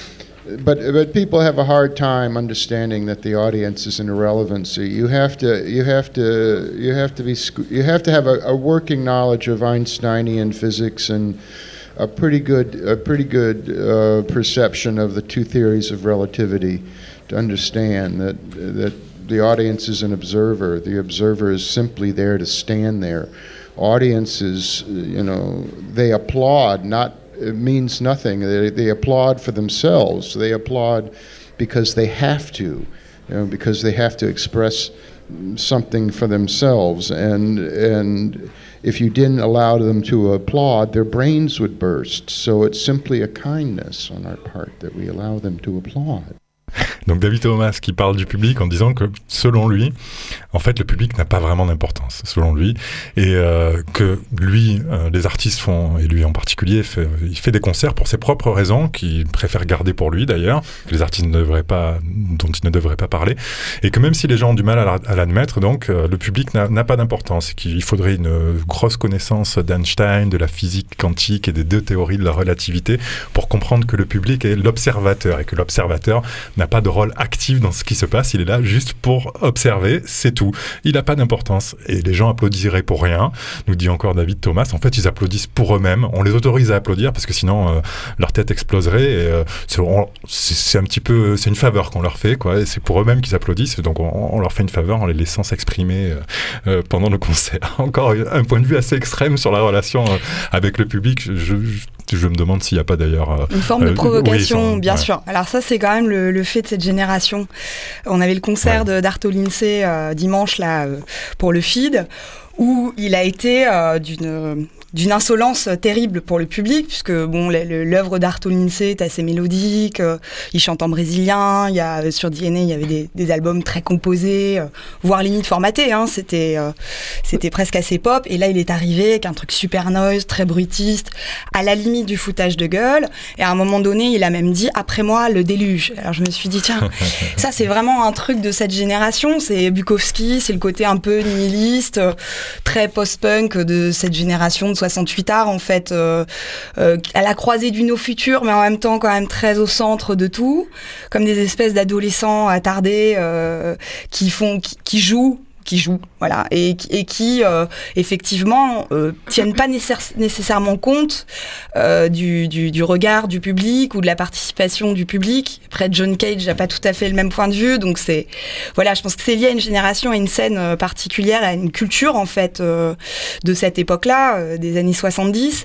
[SPEAKER 9] but but people have a hard time understanding that the audience is an irrelevancy. You have to you have to you have to be you have to have a, a working knowledge of Einsteinian physics and a pretty good a pretty good uh, perception of the two theories of relativity to understand that that the audience is an observer. The observer is simply there to stand there. Audiences, you know, they applaud, not it means nothing. They, they applaud for themselves. They applaud because they have to, you know, because they have to express something for themselves. And and if you didn't allow them to applaud, their brains would burst. So it's simply a kindness on our part that we allow them to applaud.
[SPEAKER 1] Donc David Thomas qui parle du public en disant que selon lui, en fait le public n'a pas vraiment d'importance selon lui et euh, que lui, euh, les artistes font, et lui en particulier, fait, il fait des concerts pour ses propres raisons qu'il préfère garder pour lui d'ailleurs, que les artistes ne devraient pas, dont il ne devrait pas parler et que même si les gens ont du mal à, à l'admettre, donc euh, le public n'a, n'a pas d'importance et qu'il faudrait une grosse connaissance d'Einstein, de la physique quantique et des deux théories de la relativité pour comprendre que le public est l'observateur et que l'observateur n'a pas de rôle actif dans ce qui se passe, il est là juste pour observer, c'est tout. Il n'a pas d'importance. Et les gens applaudiraient pour rien, nous dit encore David Thomas. En fait, ils applaudissent pour eux-mêmes. On les autorise à applaudir parce que sinon, euh, leur tête exploserait. Et, euh, c'est, on, c'est, c'est un petit peu, c'est une faveur qu'on leur fait, quoi. Et c'est pour eux-mêmes qu'ils applaudissent. Donc, on, on leur fait une faveur en les laissant s'exprimer euh, euh, pendant le concert. Encore un point de vue assez extrême sur la relation euh, avec le public. Je, je, je me demande s'il n'y a pas d'ailleurs... Euh,
[SPEAKER 2] une forme de provocation,
[SPEAKER 1] oui,
[SPEAKER 2] bien
[SPEAKER 1] ouais.
[SPEAKER 2] sûr. Alors ça, c'est quand même le, le fait de cette génération. On avait le concert ouais. de d'Arto Lindsay euh, dimanche là euh, pour le feed où il a été euh, d'une d'une insolence terrible pour le public, puisque bon, l'œuvre d'Arto Lindsay est assez mélodique, euh, il chante en brésilien, il y a, sur D N A il y avait des, des albums très composés, euh, voire limite formatés, hein, c'était, euh, c'était presque assez pop, et là il est arrivé avec un truc super noise, très bruitiste, à la limite du foutage de gueule, et à un moment donné il a même dit « après moi le déluge ». Alors je me suis dit tiens, ça c'est vraiment un truc de cette génération, c'est Bukowski, c'est le côté un peu nihiliste, très post-punk de cette génération de soixante-huit arts en fait, euh, euh, à la croisée du no futur, mais en même temps quand même très au centre de tout, comme des espèces d'adolescents attardés euh, qui font, qui, qui jouent. qui jouent, voilà, et, et qui, euh, effectivement, euh, tiennent pas nécess- nécessairement compte euh, du, du, du regard du public ou de la participation du public. Après, John Cage n'a pas tout à fait le même point de vue, donc c'est, voilà, je pense que c'est lié à une génération, à une scène euh, particulière, à une culture, en fait, euh, de cette époque-là, euh, des années soixante-dix.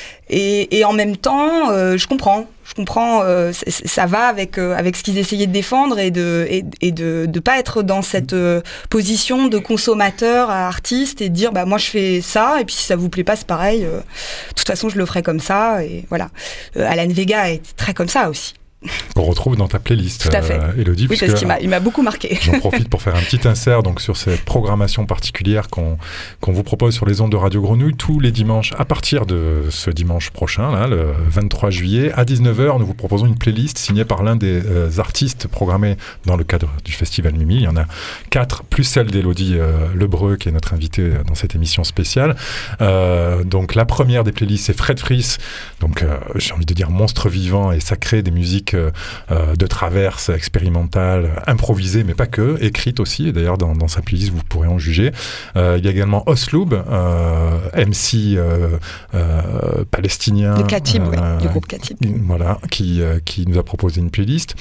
[SPEAKER 2] Et, et en même temps, euh, je comprends. Je comprends, euh, ça va avec euh, avec ce qu'ils essayaient de défendre et de et, et de de pas être dans cette euh, position de consommateur à artiste et de dire bah moi je fais ça et puis si ça vous plaît pas c'est pareil. Euh, de toute façon je le ferai comme ça et voilà. Euh, Alan Vega est très comme ça aussi.
[SPEAKER 1] Qu'on retrouve dans ta playlist,
[SPEAKER 2] Tout à fait.
[SPEAKER 1] euh, Élodie.
[SPEAKER 2] Oui, parce qu'il m'a, il m'a beaucoup marqué.
[SPEAKER 1] J'en profite pour faire un petit insert donc, sur cette programmation particulière qu'on, qu'on vous propose sur les ondes de Radio Grenouille tous les dimanches, à partir de ce dimanche prochain, là, le vingt-trois juillet, à dix-neuf heures, nous vous proposons une playlist signée par l'un des euh, artistes programmés dans le cadre du Festival Mimi. Il y en a quatre, plus celle d'Élodie euh, Lebreu, qui est notre invitée dans cette émission spéciale. Euh, donc la première des playlists, c'est Fred Fries, donc euh, j'ai envie de dire monstre vivant et sacré des musiques Euh, de traverse expérimentale, improvisée, mais pas que, écrite aussi, et d'ailleurs dans, dans sa playlist vous pourrez en juger. Euh, il y a également Osloob, euh, M C euh, euh, palestinien.
[SPEAKER 2] De Khatib,
[SPEAKER 1] euh,
[SPEAKER 2] oui, du groupe Khatib.
[SPEAKER 1] Voilà, qui, euh, qui nous a proposé une playlist.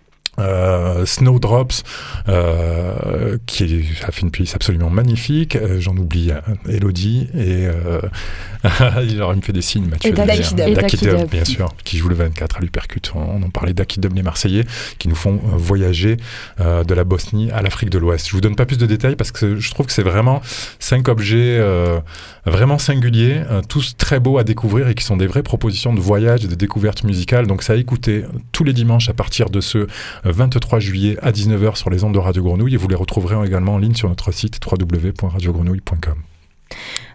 [SPEAKER 1] Euh, Snowdrops euh, qui a fait une playlist absolument magnifique, euh, j'en oublie Élodie et euh, alors il me fait des signes Mathieu,
[SPEAKER 2] et Daki Dub,
[SPEAKER 1] Daki Dub bien sûr, qui joue le vingt-quatre à l'Hypercute. On en parlait, Daki Dub, les Marseillais qui nous font voyager euh, de la Bosnie à l'Afrique de l'Ouest. Je vous donne pas plus de détails parce que je trouve que c'est vraiment cinq objets euh, vraiment singuliers, euh, tous très beaux à découvrir et qui sont des vraies propositions de voyage et de découverte musicale. Donc ça à écouter tous les dimanches à partir de ce vingt-trois juillet à dix-neuf heures sur les ondes de Radio Grenouille, et vous les retrouverez également en ligne sur notre site w w w point radio grenouille point com.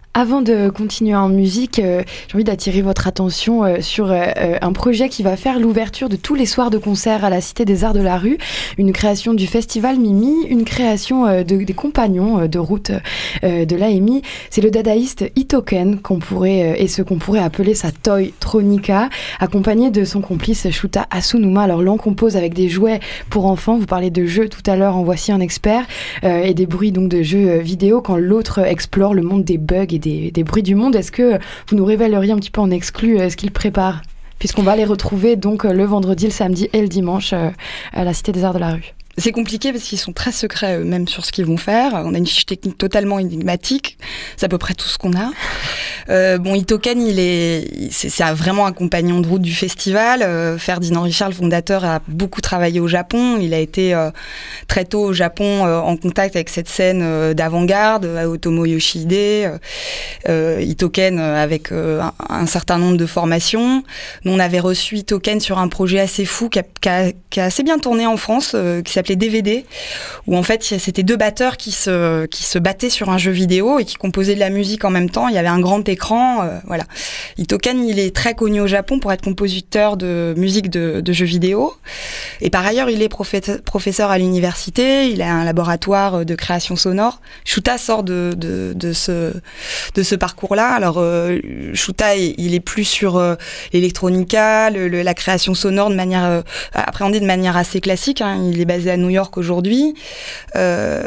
[SPEAKER 6] Avant de continuer en musique, euh, j'ai envie d'attirer votre attention euh, sur euh, un projet qui va faire l'ouverture de tous les soirs de concert à la Cité des Arts de la Rue, une création du Festival Mimi, une création euh, de, des compagnons euh, de route euh, de l'A M I. C'est le dadaïste Itoken qu'on pourrait, euh, et ce qu'on pourrait appeler sa Toy Tronica, accompagné de son complice Shuta Asunuma. Alors l'un compose avec des jouets pour enfants, vous parlez de jeux tout à l'heure, en voici un expert, euh, et des bruits donc de jeux vidéo, quand l'autre explore le monde des bugs et Des, des bruits du monde. Est-ce que vous nous révéleriez un petit peu en exclu euh, ce qu'il prépare, puisqu'on va les retrouver donc euh, le vendredi, le samedi et le dimanche euh, à la Cité des Arts de la Rue?
[SPEAKER 2] C'est compliqué parce qu'ils sont très secrets eux-mêmes sur ce qu'ils vont faire. On a une fiche technique totalement énigmatique. C'est à peu près tout ce qu'on a. Euh, bon, Itoken, il est, c'est, c'est vraiment un compagnon de route du festival. Euh, Ferdinand Richard, le fondateur, a beaucoup travaillé au Japon. Il a été euh, très tôt au Japon euh, en contact avec cette scène euh, d'avant-garde, à Otomo Yoshihide, euh, Itoken euh, avec euh, un, un certain nombre de formations. Nous, on avait reçu Itoken sur un projet assez fou qui a, qui a, qui a assez bien tourné en France, euh, qui s'appelait D V D, où en fait c'était deux batteurs qui se, qui se battaient sur un jeu vidéo et qui composaient de la musique en même temps. Il y avait un grand écran, euh, voilà. Itoken, il est très connu au Japon pour être compositeur de musique de, de jeux vidéo, et par ailleurs il est professeur, professeur à l'université, il a un laboratoire de création sonore. Shuta sort de, de, de ce, de ce parcours-là. Alors euh, Shuta, il est plus sur euh, l'électronica, le, le, la création sonore de manière euh, appréhendée de manière assez classique, hein. Il est basé à New York aujourd'hui. Euh,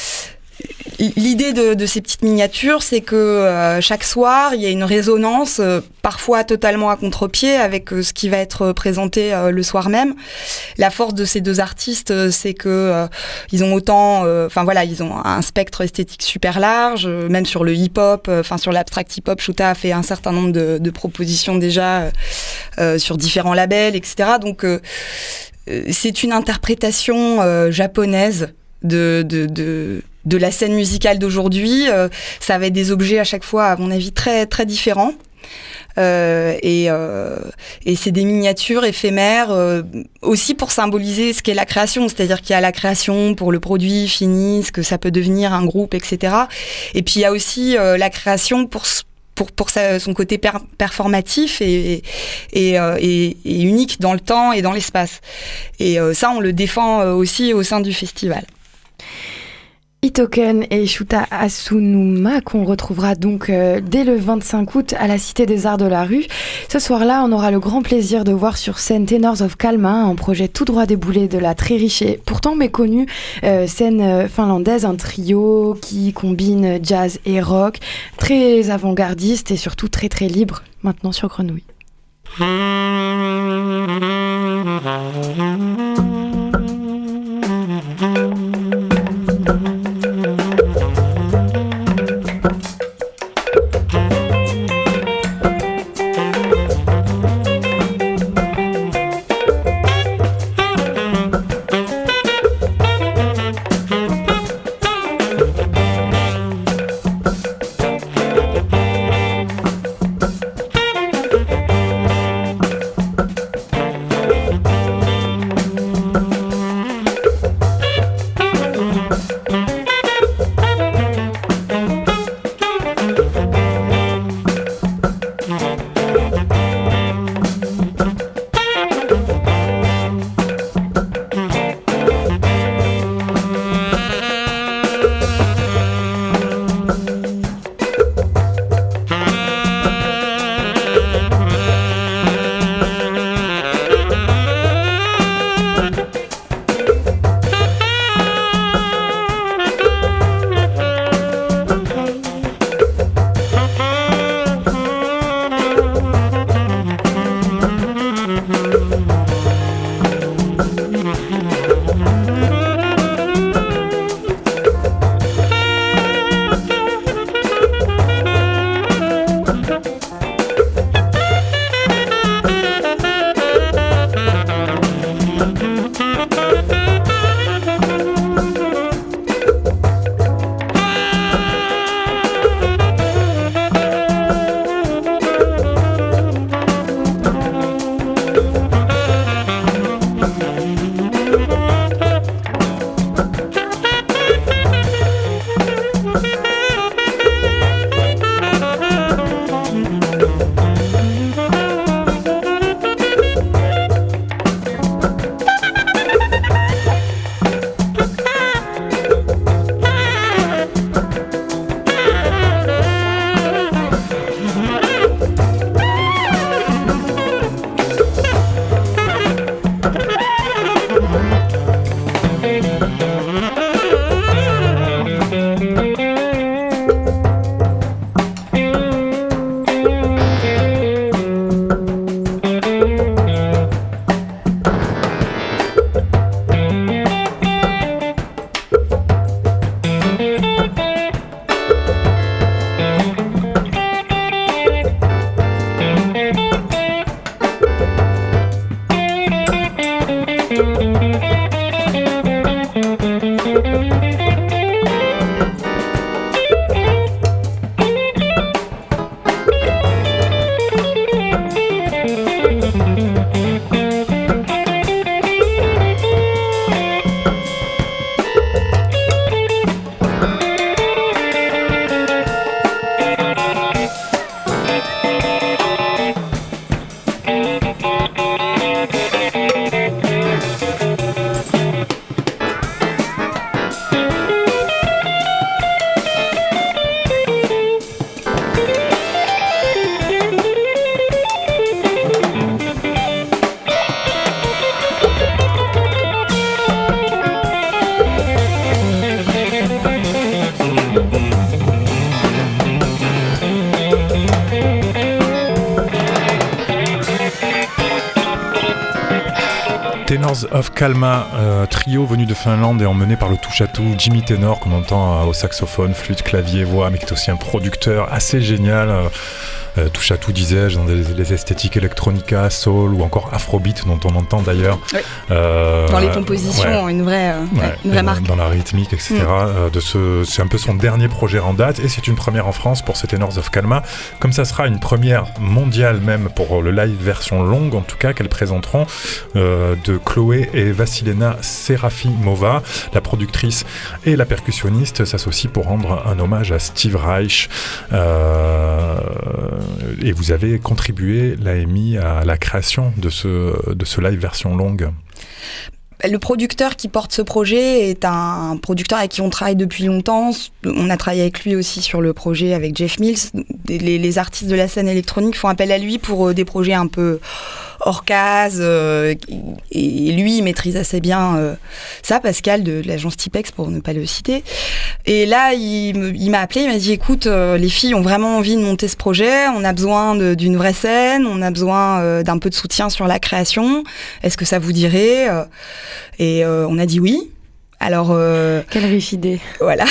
[SPEAKER 2] L'idée de, de ces petites miniatures, c'est que euh, chaque soir, il y a une résonance, euh, parfois totalement à contre-pied, avec euh, ce qui va être présenté euh, le soir même. La force de ces deux artistes, euh, c'est que euh, ils ont autant, enfin euh, voilà, ils ont un spectre esthétique super large, euh, même sur le hip-hop, enfin euh, sur l'abstract hip-hop. Shuta a fait un certain nombre de, de propositions déjà euh, euh, sur différents labels, et cetera. Donc euh, c'est une interprétation euh, japonaise de, de, de, de la scène musicale d'aujourd'hui. Euh, ça va être des objets à chaque fois, à mon avis, très, très différents. Euh, et, euh, et c'est des miniatures éphémères euh, aussi pour symboliser ce qu'est la création, c'est-à-dire qu'il y a la création pour le produit fini, ce que ça peut devenir un groupe, et cetera. Et puis il y a aussi euh, la création pour pour pour sa, son côté per, performatif et et, euh, et et unique dans le temps et dans l'espace. Et euh, ça, on le défend euh, aussi au sein du festival.
[SPEAKER 6] Itoken et Shuta Asunuma, qu'on retrouvera donc euh, dès le vingt-cinq août à la Cité des Arts de la Rue. Ce soir-là, on aura le grand plaisir de voir sur scène Tenors of Kalma, un projet tout droit déboulé de la très riche et pourtant méconnue euh, scène finlandaise, un trio qui combine jazz et rock, très avant-gardiste et surtout très très libre, maintenant sur Grenouille.
[SPEAKER 1] Tenors of Kalma, euh, trio venu de Finlande et emmené par le touche-à-tout Jimmy Tenor, qu'on entend euh, au saxophone, flûte, clavier, voix, mais qui est aussi un producteur assez génial. Euh, Euh, touche à tout, disais-je, dans des, les esthétiques electronica, soul ou encore afrobeat, dont on entend d'ailleurs.
[SPEAKER 2] Oui.
[SPEAKER 1] Euh,
[SPEAKER 2] dans les compositions, ouais. une vraie, euh,
[SPEAKER 1] ouais.
[SPEAKER 2] une vraie marque.
[SPEAKER 1] Dans, dans la rythmique, et cetera. Mm. Euh, de ce, c'est un peu son dernier projet en date, et c'est une première en France pour ces Tenors of Kalma. Comme ça sera une première mondiale même pour le live version longue, en tout cas, qu'elles présenteront, euh, de Chloé et Vassilena Serafimova, la productrice et la percussionniste, s'associent pour rendre un hommage à Steve Reich. Euh, Et vous avez contribué, l'A M I, à la création de ce, de ce live version longue.
[SPEAKER 2] Le producteur qui porte ce projet est un producteur avec qui on travaille depuis longtemps. On a travaillé avec lui aussi sur le projet avec Jeff Mills. Les, les artistes de la scène électronique font appel à lui pour des projets un peu hors case. Euh, et lui, il maîtrise assez bien euh, ça, Pascal de, de l'agence Tipex, pour ne pas le citer. Et là, il, me, il m'a appelé, il m'a dit, écoute, euh, les filles ont vraiment envie de monter ce projet. On a besoin de, d'une vraie scène. On a besoin euh, d'un peu de soutien sur la création. Est-ce que ça vous dirait ? Et euh, on a dit oui. Alors, euh,
[SPEAKER 6] quelle riche idée.
[SPEAKER 2] Voilà.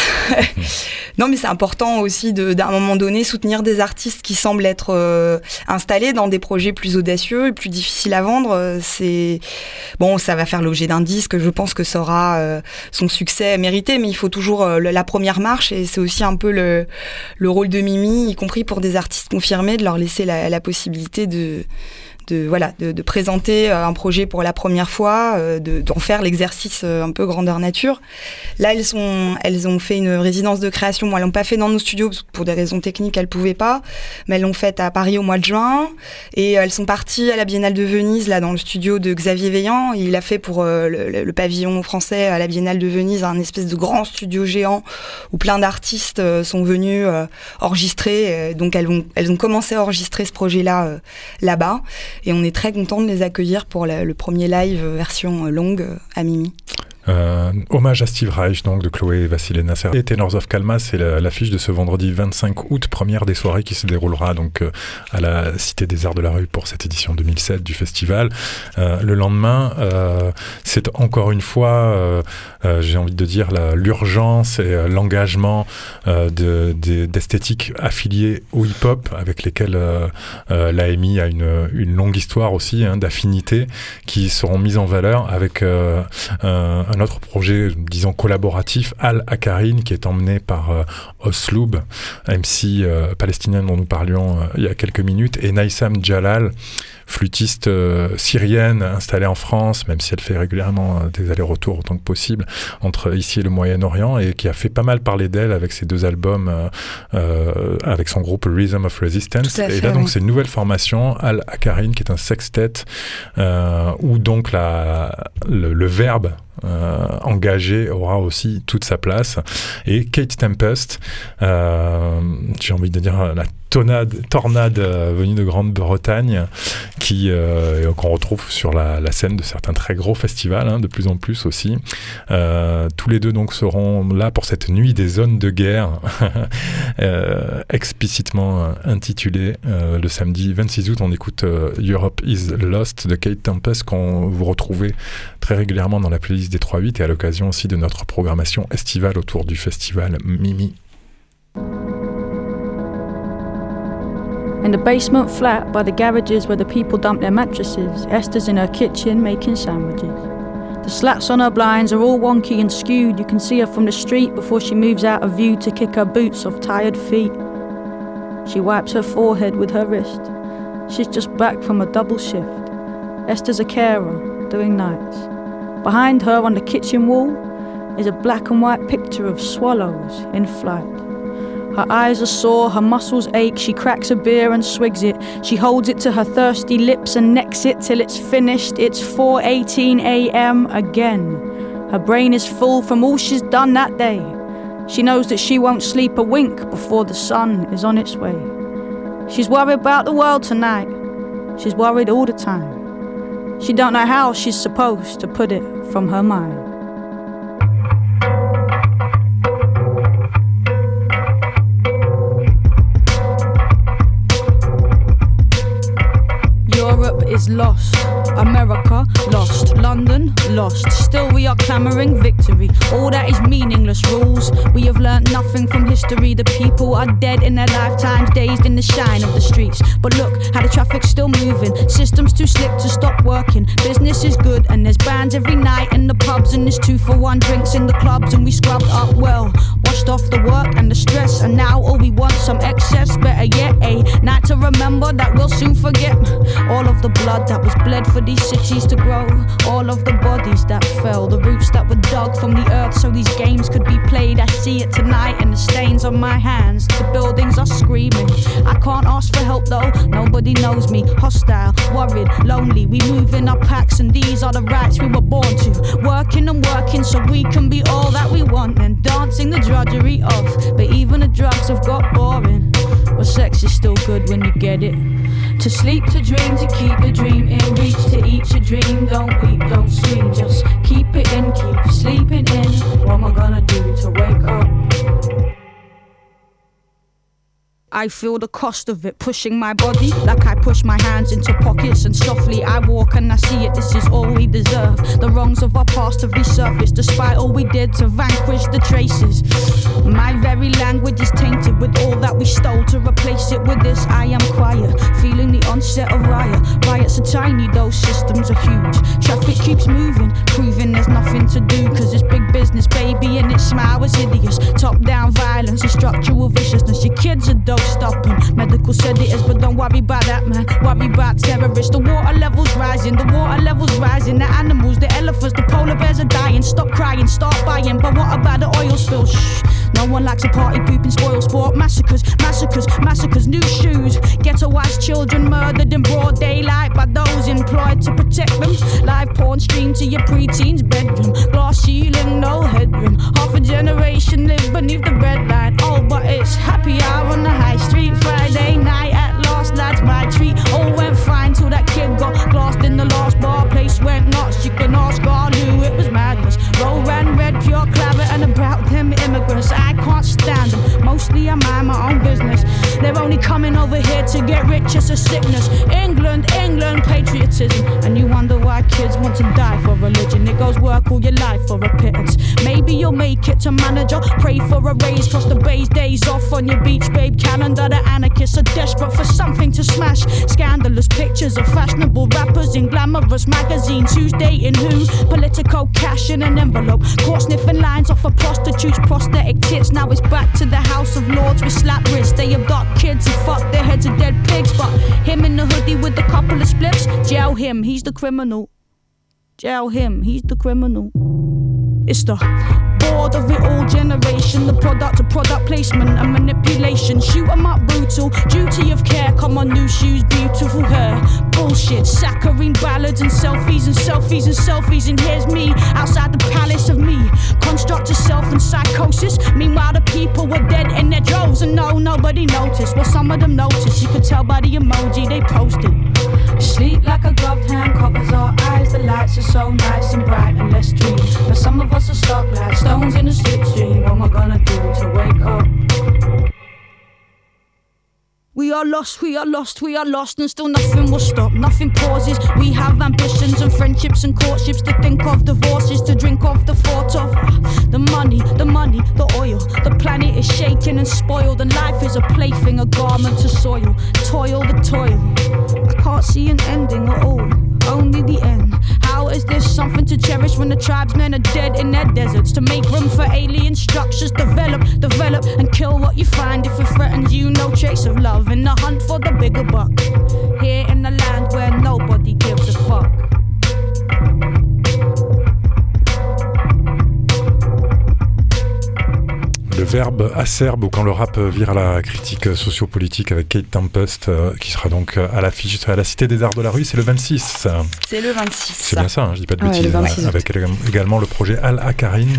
[SPEAKER 2] Non, mais c'est important aussi de, d'un moment donné, soutenir des artistes qui semblent être euh, installés dans des projets plus audacieux et plus difficiles à vendre. C'est bon, ça va faire l'objet d'un disque. Je pense que ça aura euh, son succès mérité, mais il faut toujours euh, la première marche, et c'est aussi un peu le, le rôle de Mimi, y compris pour des artistes confirmés, de leur laisser la, la possibilité de De, voilà, de, de présenter un projet pour la première fois, de, d'en faire l'exercice un peu grandeur nature. Là, elles, sont, elles ont fait une résidence de création. Bon, elles l'ont pas fait dans nos studios, parce que pour des raisons techniques, elles pouvaient pas, mais elles l'ont faite à Paris au mois de juin, et elles sont parties à la Biennale de Venise, là, dans le studio de Xavier Veillant. Il a fait pour euh, le, le pavillon français à la Biennale de Venise un espèce de grand studio géant où plein d'artistes euh, sont venus euh, enregistrer. Euh, donc, elles ont, elles ont commencé à enregistrer ce projet-là euh, là-bas. Et on est très content de les accueillir pour la, le premier live version longue à Mimi.
[SPEAKER 1] Euh, hommage à Steve Reich, donc, de Chloé et Vassilena Serafimova. Et Tenors of Kalma, c'est la, l'affiche de ce vendredi vingt-cinq août, première des soirées qui se déroulera donc euh, à la Cité des Arts de la Rue pour cette édition deux mille sept du festival. Euh, le lendemain, euh, c'est encore une fois, euh, euh, j'ai envie de dire, la, l'urgence et euh, l'engagement euh, de, de, d'esthétiques affiliées au hip-hop, avec lesquelles euh, euh, l'A M I a une, une longue histoire aussi, hein, d'affinités, qui seront mises en valeur avec euh, un un autre projet, disons, collaboratif, Al Akarine, qui est emmené par euh, Osloub, M C euh, palestinienne dont nous parlions euh, il y a quelques minutes, et Naïsam Jalal, flûtiste euh, syrienne installée en France, même si elle fait régulièrement euh, des allers-retours autant que possible entre ici et le Moyen-Orient, et qui a fait pas mal parler d'elle avec ses deux albums, euh, euh, avec son groupe Rhythm of Resistance. Et
[SPEAKER 2] fait,
[SPEAKER 1] là, donc,
[SPEAKER 2] oui.
[SPEAKER 1] c'est une nouvelle formation, Al Akarine, qui est un sextet, euh, où donc la, le, le verbe Euh, engagé aura aussi toute sa place. Et Kate Tempest, euh, j'ai envie de dire la tonade, tornade euh, venue de Grande-Bretagne, qui, euh, qu'on retrouve sur la, la scène de certains très gros festivals, hein, de plus en plus aussi. Euh, tous les deux donc seront là pour cette nuit des zones de guerre, euh, explicitement euh, intitulée euh, le samedi vingt-six août. On écoute euh, Europe is Lost de Kate Tempest, qu'on vous retrouvez très régulièrement dans la playlist des trois huit, et à l'occasion aussi de notre programmation estivale autour du festival Mimi.
[SPEAKER 10] In the basement flat by the garages where the people dump their mattresses, Esther's in her kitchen making sandwiches. The slats on her blinds are all wonky and skewed. You can see her from the street before she moves out of view to kick her boots off tired feet. She wipes her forehead with her wrist. She's just back from a double shift. Esther's a carer, doing nights. Behind her on the kitchen wall is a black and white picture of swallows in flight. Her eyes are sore, her muscles ache. She cracks a beer and swigs it. She holds it to her thirsty lips and necks it till it's finished. It's four eighteen a.m. again. Her brain is full from all she's done that day. She knows that she won't sleep a wink before the sun is on its way. She's worried about the world tonight. She's worried all the time. She don't know how she's supposed to put it from her mind. Europe is lost, America lost, London lost. Still we are clamouring victory. All that is meaningless rules. We have learnt nothing from history. The people are dead in their lifetimes, dazed in the shine of the streets. But look how the traffic's still moving. Systems too slick to stop working. Business is good and there's bands every night in the pubs, and there's two for one drinks in the clubs, and we scrubbed up well, washed off the work and the stress, and now all we want some excess. Better yet, a night to remember that we'll soon forget. All of the blood that was bled for these cities to grow, all of the bodies that fell, the roots that were dug from the earth so these games could be played. I see it tonight in the stains on my hands. The buildings are screaming. I can't ask for help though, nobody knows me. Hostile, worried, lonely. We move in our packs and these are the rights we were born to. Working and working so we can be all that we want, and dancing the drudgery of. But even the drugs have got boring. But sex is still good when you get it. To sleep, to dream, to keep the dream in reach. To eat your dream, don't weep, don't scream. Just keep it in, keep sleeping in. What am I gonna do to wake up? I feel the cost of it pushing my body like I push my hands into pockets, and softly I walk and I see it. This is all we deserve. The wrongs of our past have resurfaced despite all we did to vanquish the traces. My very language is tainted with all that we stole. To replace it with this, I am quiet, feeling the onset of riot. Riots are tiny, those systems are huge. Traffic keeps moving, proving there's nothing to do, cause it's big business, baby, and its smile is hideous. Top-down violence and structural viciousness. Your kids are dope stopping. Medical sedatives, but don't worry about that, man. Worry about terrorists. The water level's rising, the water level's rising. The animals, the elephants, the polar bears are dying. Stop crying, start buying. But what about the oil spill? Shh. No one likes a party pooping spoil sport. Massacres, massacres, massacres. New shoes. Ghettoized children murdered in broad daylight by those employed to protect them. Live porn streamed to your preteen's bedroom. Glass ceiling, no headroom. Half a generation live beneath the red line. Oh, but it's happy hour on the high street. Friday night at last, lads, my treat. All went fine till that kid got glassed in the last bar. Place went nuts. You can ask all who it was madness. Roll ran red, pure claret, and about them immigrants. I can't stand them. Mostly I mind my own business. They're only coming over here to get rich. It's a sickness. England, England, patriotism. And you wonder why kids want to die for religion. It goes work all your life for a pittance. Maybe you'll make it to manager. Pray for a raise, cross the bay's days off on your beach babe calendar. The anarchists are desperate for something to smash. Scandalous pictures of fashionable rappers in glamorous magazines. Who's dating who? Political cash in an envelope. Caught sniffing lines off of prostitutes' prosthetic tits. Now it's back to the House of Lords with slap wrists. They abduct kids and fuck their heads of dead pigs. But him in the hoodie with a couple of spliffs, jail him, he's the criminal. Jail him, he's the criminal. It's the bored of it all generation, the product of product placement and manipulation. Shoot 'em up brutal, duty of care. Come on, new shoes, beautiful hair. Bullshit, saccharine ballads and selfies and selfies and selfies. And here's me outside the palace of me. Construct of self and psychosis. Meanwhile the people were dead in their droves, and no, nobody noticed. Well, some of them noticed. You could tell by the emoji they posted. Sleep like a gloved hand covers our eyes. The lights are so nice and bright and let's dream. But some of us are stuck like stones in a slipstream. What am I gonna do to wake up? We are lost, we are lost, we are lost, and still nothing will stop, nothing pauses. We have ambitions and friendships and courtships, to think of divorces, to drink of the thought of the money, the money, the oil. The planet is shaken and spoiled, and life is a plaything, a garment to soil. Toil, the toil. I can't see an ending at all, only the end. How Or is there something to cherish when the tribesmen are dead in their deserts? To make room for alien structures, develop, develop, and kill what you find if it threatens you. No trace of love in the hunt for the bigger buck. Here in the land where nobody gives a fuck.
[SPEAKER 1] Le verbe acerbe, ou quand le rap vire à la critique sociopolitique, avec Kate Tempest, euh, qui sera donc à l'affiche à la Cité des Arts de la Rue. C'est le vingt-six. Ça.
[SPEAKER 2] C'est le vingt-six.
[SPEAKER 1] C'est bien ça, hein, je dis pas de bêtises.
[SPEAKER 6] Ouais,
[SPEAKER 1] avec également le projet Al-Akarine,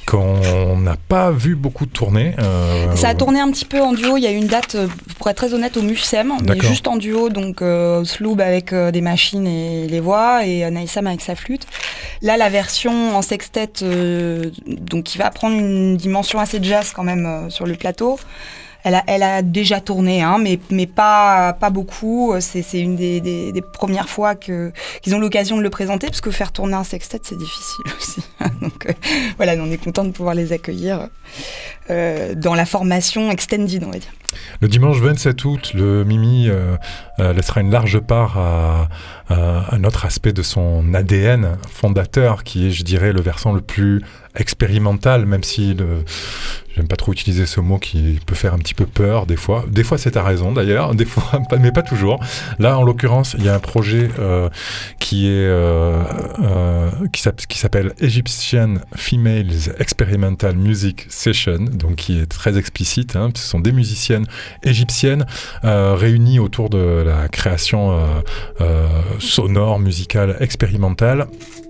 [SPEAKER 1] qu'on n'a pas vu beaucoup tourner. Euh,
[SPEAKER 2] ça a tourné un petit peu en duo. Il y a eu une date, pour être très honnête, au Mucem, mais juste en duo. Donc euh, Sloob avec euh, des machines et les voix, et euh, Naïsam avec sa flûte. Là, la version en sextet, euh, donc qui va prendre une dimension assez jazz quand même euh, sur le plateau. Elle a, elle a déjà tourné, hein, mais, mais pas, pas beaucoup. C'est, c'est une des, des, des premières fois que, qu'ils ont l'occasion de le présenter, parce que faire tourner un sextet, c'est difficile aussi. Donc euh, voilà, on est content de pouvoir les accueillir euh, dans la formation extended, on va dire.
[SPEAKER 1] Le dimanche vingt-sept août, le Mimi euh, euh, laissera une large part à, à un autre aspect de son A D N fondateur, qui est, je dirais, le versant le plus expérimental, même si le, j'aime pas trop utiliser ce mot qui peut faire un petit peu peur des fois. Des fois, c'est à raison d'ailleurs, des fois, mais pas toujours. Là, en l'occurrence, il y a un projet euh, qui est euh, euh, qui, qui s'appelle Egyptian Females Experimental Music Session, donc qui est très explicite. Hein, ce sont des musiciennes égyptiennes euh, réunies autour de la création euh, euh, sonore, musicale, expérimentale.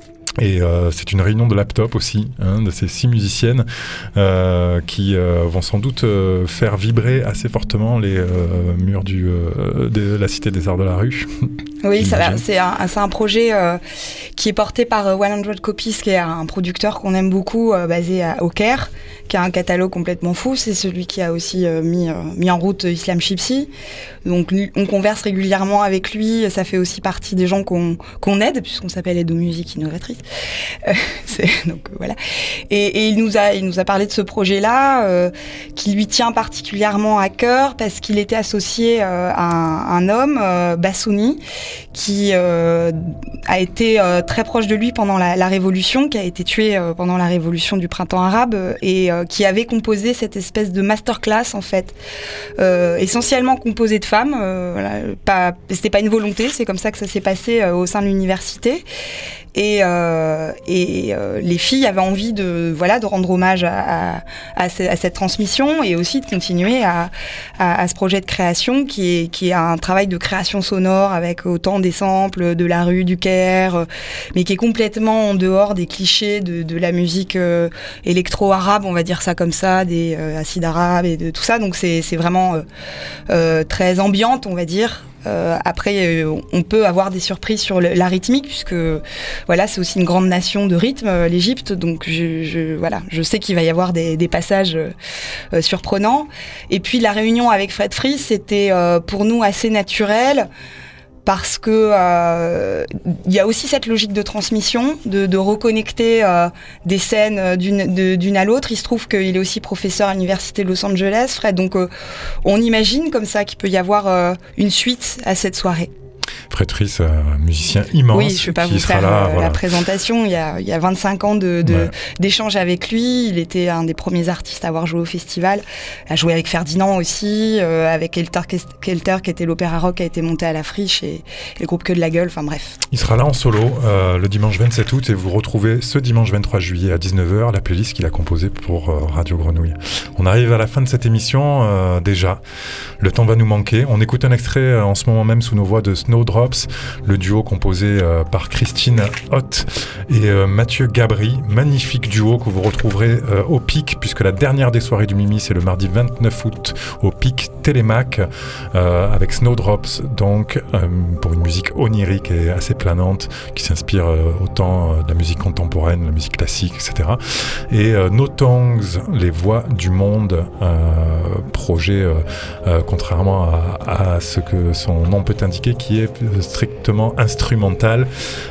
[SPEAKER 1] Et euh, c'est une réunion de laptop aussi, hein, de ces six musiciennes euh, qui euh, vont sans doute euh, faire vibrer assez fortement les euh, murs du, euh, de la Cité des Arts de la Rue.
[SPEAKER 2] Oui, ça va, c'est, un, c'est un projet euh, qui est porté par euh, cent Copies, qui est un producteur qu'on aime beaucoup, euh, basé à, au Caire, qui a un catalogue complètement fou. C'est celui qui a aussi euh, mis, euh, mis en route Islam Chipsy. Donc on converse régulièrement avec lui, ça fait aussi partie des gens qu'on, qu'on aide, puisqu'on s'appelle Edo Musique Innovatrice. Euh, c'est, donc voilà. Et, et il nous a, il nous a parlé de ce projet-là, euh, qui lui tient particulièrement à cœur, parce qu'il était associé euh, à un, un homme, euh, Bassouni, qui euh, a été euh, très proche de lui pendant la, la Révolution, qui a été tué euh, pendant la Révolution du Printemps arabe, et euh, qui avait composé cette espèce de masterclass, en fait, euh, essentiellement composé de femmes. Euh, voilà, pas, c'était pas une volonté, c'est comme ça que ça s'est passé euh, au sein de l'université. Et, euh, et euh, les filles avaient envie de, voilà, de rendre hommage à, à, à, ce, à cette transmission, et aussi de continuer à, à, à ce projet de création qui est, qui est un travail de création sonore avec autant des samples de la rue, du Caire, mais qui est complètement en dehors des clichés de, de la musique euh, électro-arabe, on va dire ça comme ça, des euh, acides arabes et de tout ça. Donc c'est, c'est vraiment euh, euh, très ambiante, on va dire. Euh, après, euh, on peut avoir des surprises sur le, la rythmique, puisque voilà, c'est aussi une grande nation de rythme, euh, l'Égypte. Donc, je, je, voilà, je sais qu'il va y avoir des, des passages euh, surprenants. Et puis, la réunion avec Fred Fries, c'était euh, pour nous assez naturel. Parce que euh, il y a aussi cette logique de transmission, de, de reconnecter euh, des scènes d'une, de, d'une à l'autre. Il se trouve qu'il est aussi professeur à l'université de Los Angeles, Fred. Donc euh, on imagine comme ça qu'il peut y avoir euh, une suite à cette soirée.
[SPEAKER 1] Fred Fries, euh, musicien immense.
[SPEAKER 2] Oui, je ne vais pas
[SPEAKER 1] qui
[SPEAKER 2] vous
[SPEAKER 1] sera
[SPEAKER 2] faire
[SPEAKER 1] là,
[SPEAKER 2] euh,
[SPEAKER 1] voilà.
[SPEAKER 2] la présentation. Il y a, il y a vingt-cinq ans de, de, ouais. d'échanges avec lui. Il était un des premiers artistes à avoir joué au festival. Il a joué avec Ferdinand aussi, euh, avec Kelter, Kelter, qui était l'opéra rock, qui a été monté à la Friche, et, et le groupe Que de la Gueule. Enfin bref.
[SPEAKER 1] Il sera là en solo euh, le dimanche vingt-sept août, et vous retrouvez ce dimanche vingt-trois juillet à dix-neuf heures la playlist qu'il a composée pour euh, Radio Grenouille. On arrive à la fin de cette émission euh, déjà. Le temps va nous manquer. On écoute un extrait euh, en ce moment même sous nos voix de Snowdrops, le duo composé euh, par Christine Hott et euh, Mathieu Gabry. Magnifique duo que vous retrouverez euh, au Pic, puisque la dernière des soirées du Mimi, c'est le mardi vingt-neuf août au Pic Télémac, euh, avec Snowdrops, donc euh, pour une musique onirique et assez planante, qui s'inspire euh, autant euh, de la musique contemporaine, la musique classique, et cetera. Et euh, No Tongues, les voix du monde, euh, projet euh, euh, contrairement à, à ce que son nom peut indiquer, qui est strictement instrumental,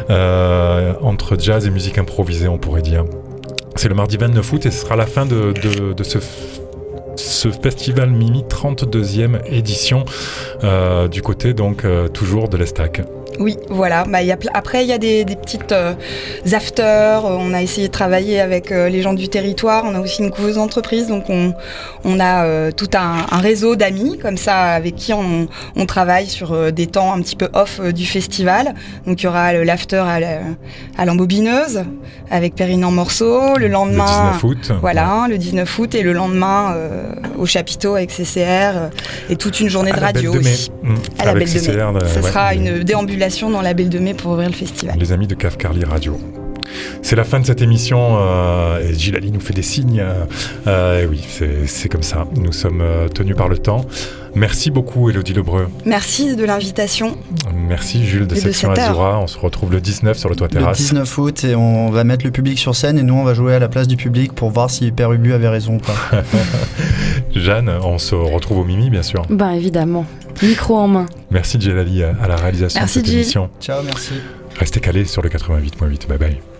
[SPEAKER 1] euh, entre jazz et musique improvisée, on pourrait dire. C'est le mardi vingt-neuf août, et ce sera la fin de, de, de ce ce festival Mimi, trente-deuxième édition, euh, du côté donc euh, toujours de l'Estac.
[SPEAKER 2] Oui, voilà. Bah, y a pl- après, il y a des, des petites euh, afters. On a essayé de travailler avec euh, les gens du territoire. On a aussi une couveuse d'entreprise. Donc, on, on a euh, tout un, un réseau d'amis comme ça avec qui on, on travaille sur euh, des temps un petit peu off euh, du festival. Donc, il y aura le, l'after à, la, à l'embobineuse avec Perrine en morceaux. Le lendemain,
[SPEAKER 1] le dix-neuf août.
[SPEAKER 2] Voilà, le dix-neuf août. Et le lendemain, euh, au chapiteau avec C C R. Euh, et toute une journée
[SPEAKER 1] à
[SPEAKER 2] de radio
[SPEAKER 1] de
[SPEAKER 2] aussi.
[SPEAKER 1] Mmh,
[SPEAKER 2] à la Belle
[SPEAKER 1] C C R,
[SPEAKER 2] de Mai.
[SPEAKER 1] De,
[SPEAKER 2] Ce
[SPEAKER 1] ouais,
[SPEAKER 2] sera
[SPEAKER 1] les...
[SPEAKER 2] une déambulation dans la Belle de Mai pour ouvrir le festival.
[SPEAKER 1] Les amis de Cafcarly Radio. C'est la fin de cette émission. Euh, et Gilali nous fait des signes. Euh, et oui, c'est, c'est comme ça. Nous sommes euh, tenus par le temps. Merci beaucoup, Élodie Lebreu.
[SPEAKER 2] Merci de l'invitation.
[SPEAKER 1] Merci, Jules de
[SPEAKER 2] et
[SPEAKER 1] Section
[SPEAKER 2] de
[SPEAKER 1] Azura. On se retrouve le dix-neuf sur le toit terrasse.
[SPEAKER 3] Le dix-neuf août, et on va mettre le public sur scène et nous, on va jouer à la place du public pour voir si Père Ubu avait raison ou pas.
[SPEAKER 1] Jeanne, on se retrouve au Mimi, bien sûr.
[SPEAKER 6] Ben évidemment. Micro en main.
[SPEAKER 1] Merci, Gilali, à la réalisation
[SPEAKER 2] merci,
[SPEAKER 1] de cette
[SPEAKER 2] Gilles.
[SPEAKER 1] émission.
[SPEAKER 3] Ciao, merci.
[SPEAKER 1] Restez calés sur le quatre-vingt-huit point huit. Bye bye.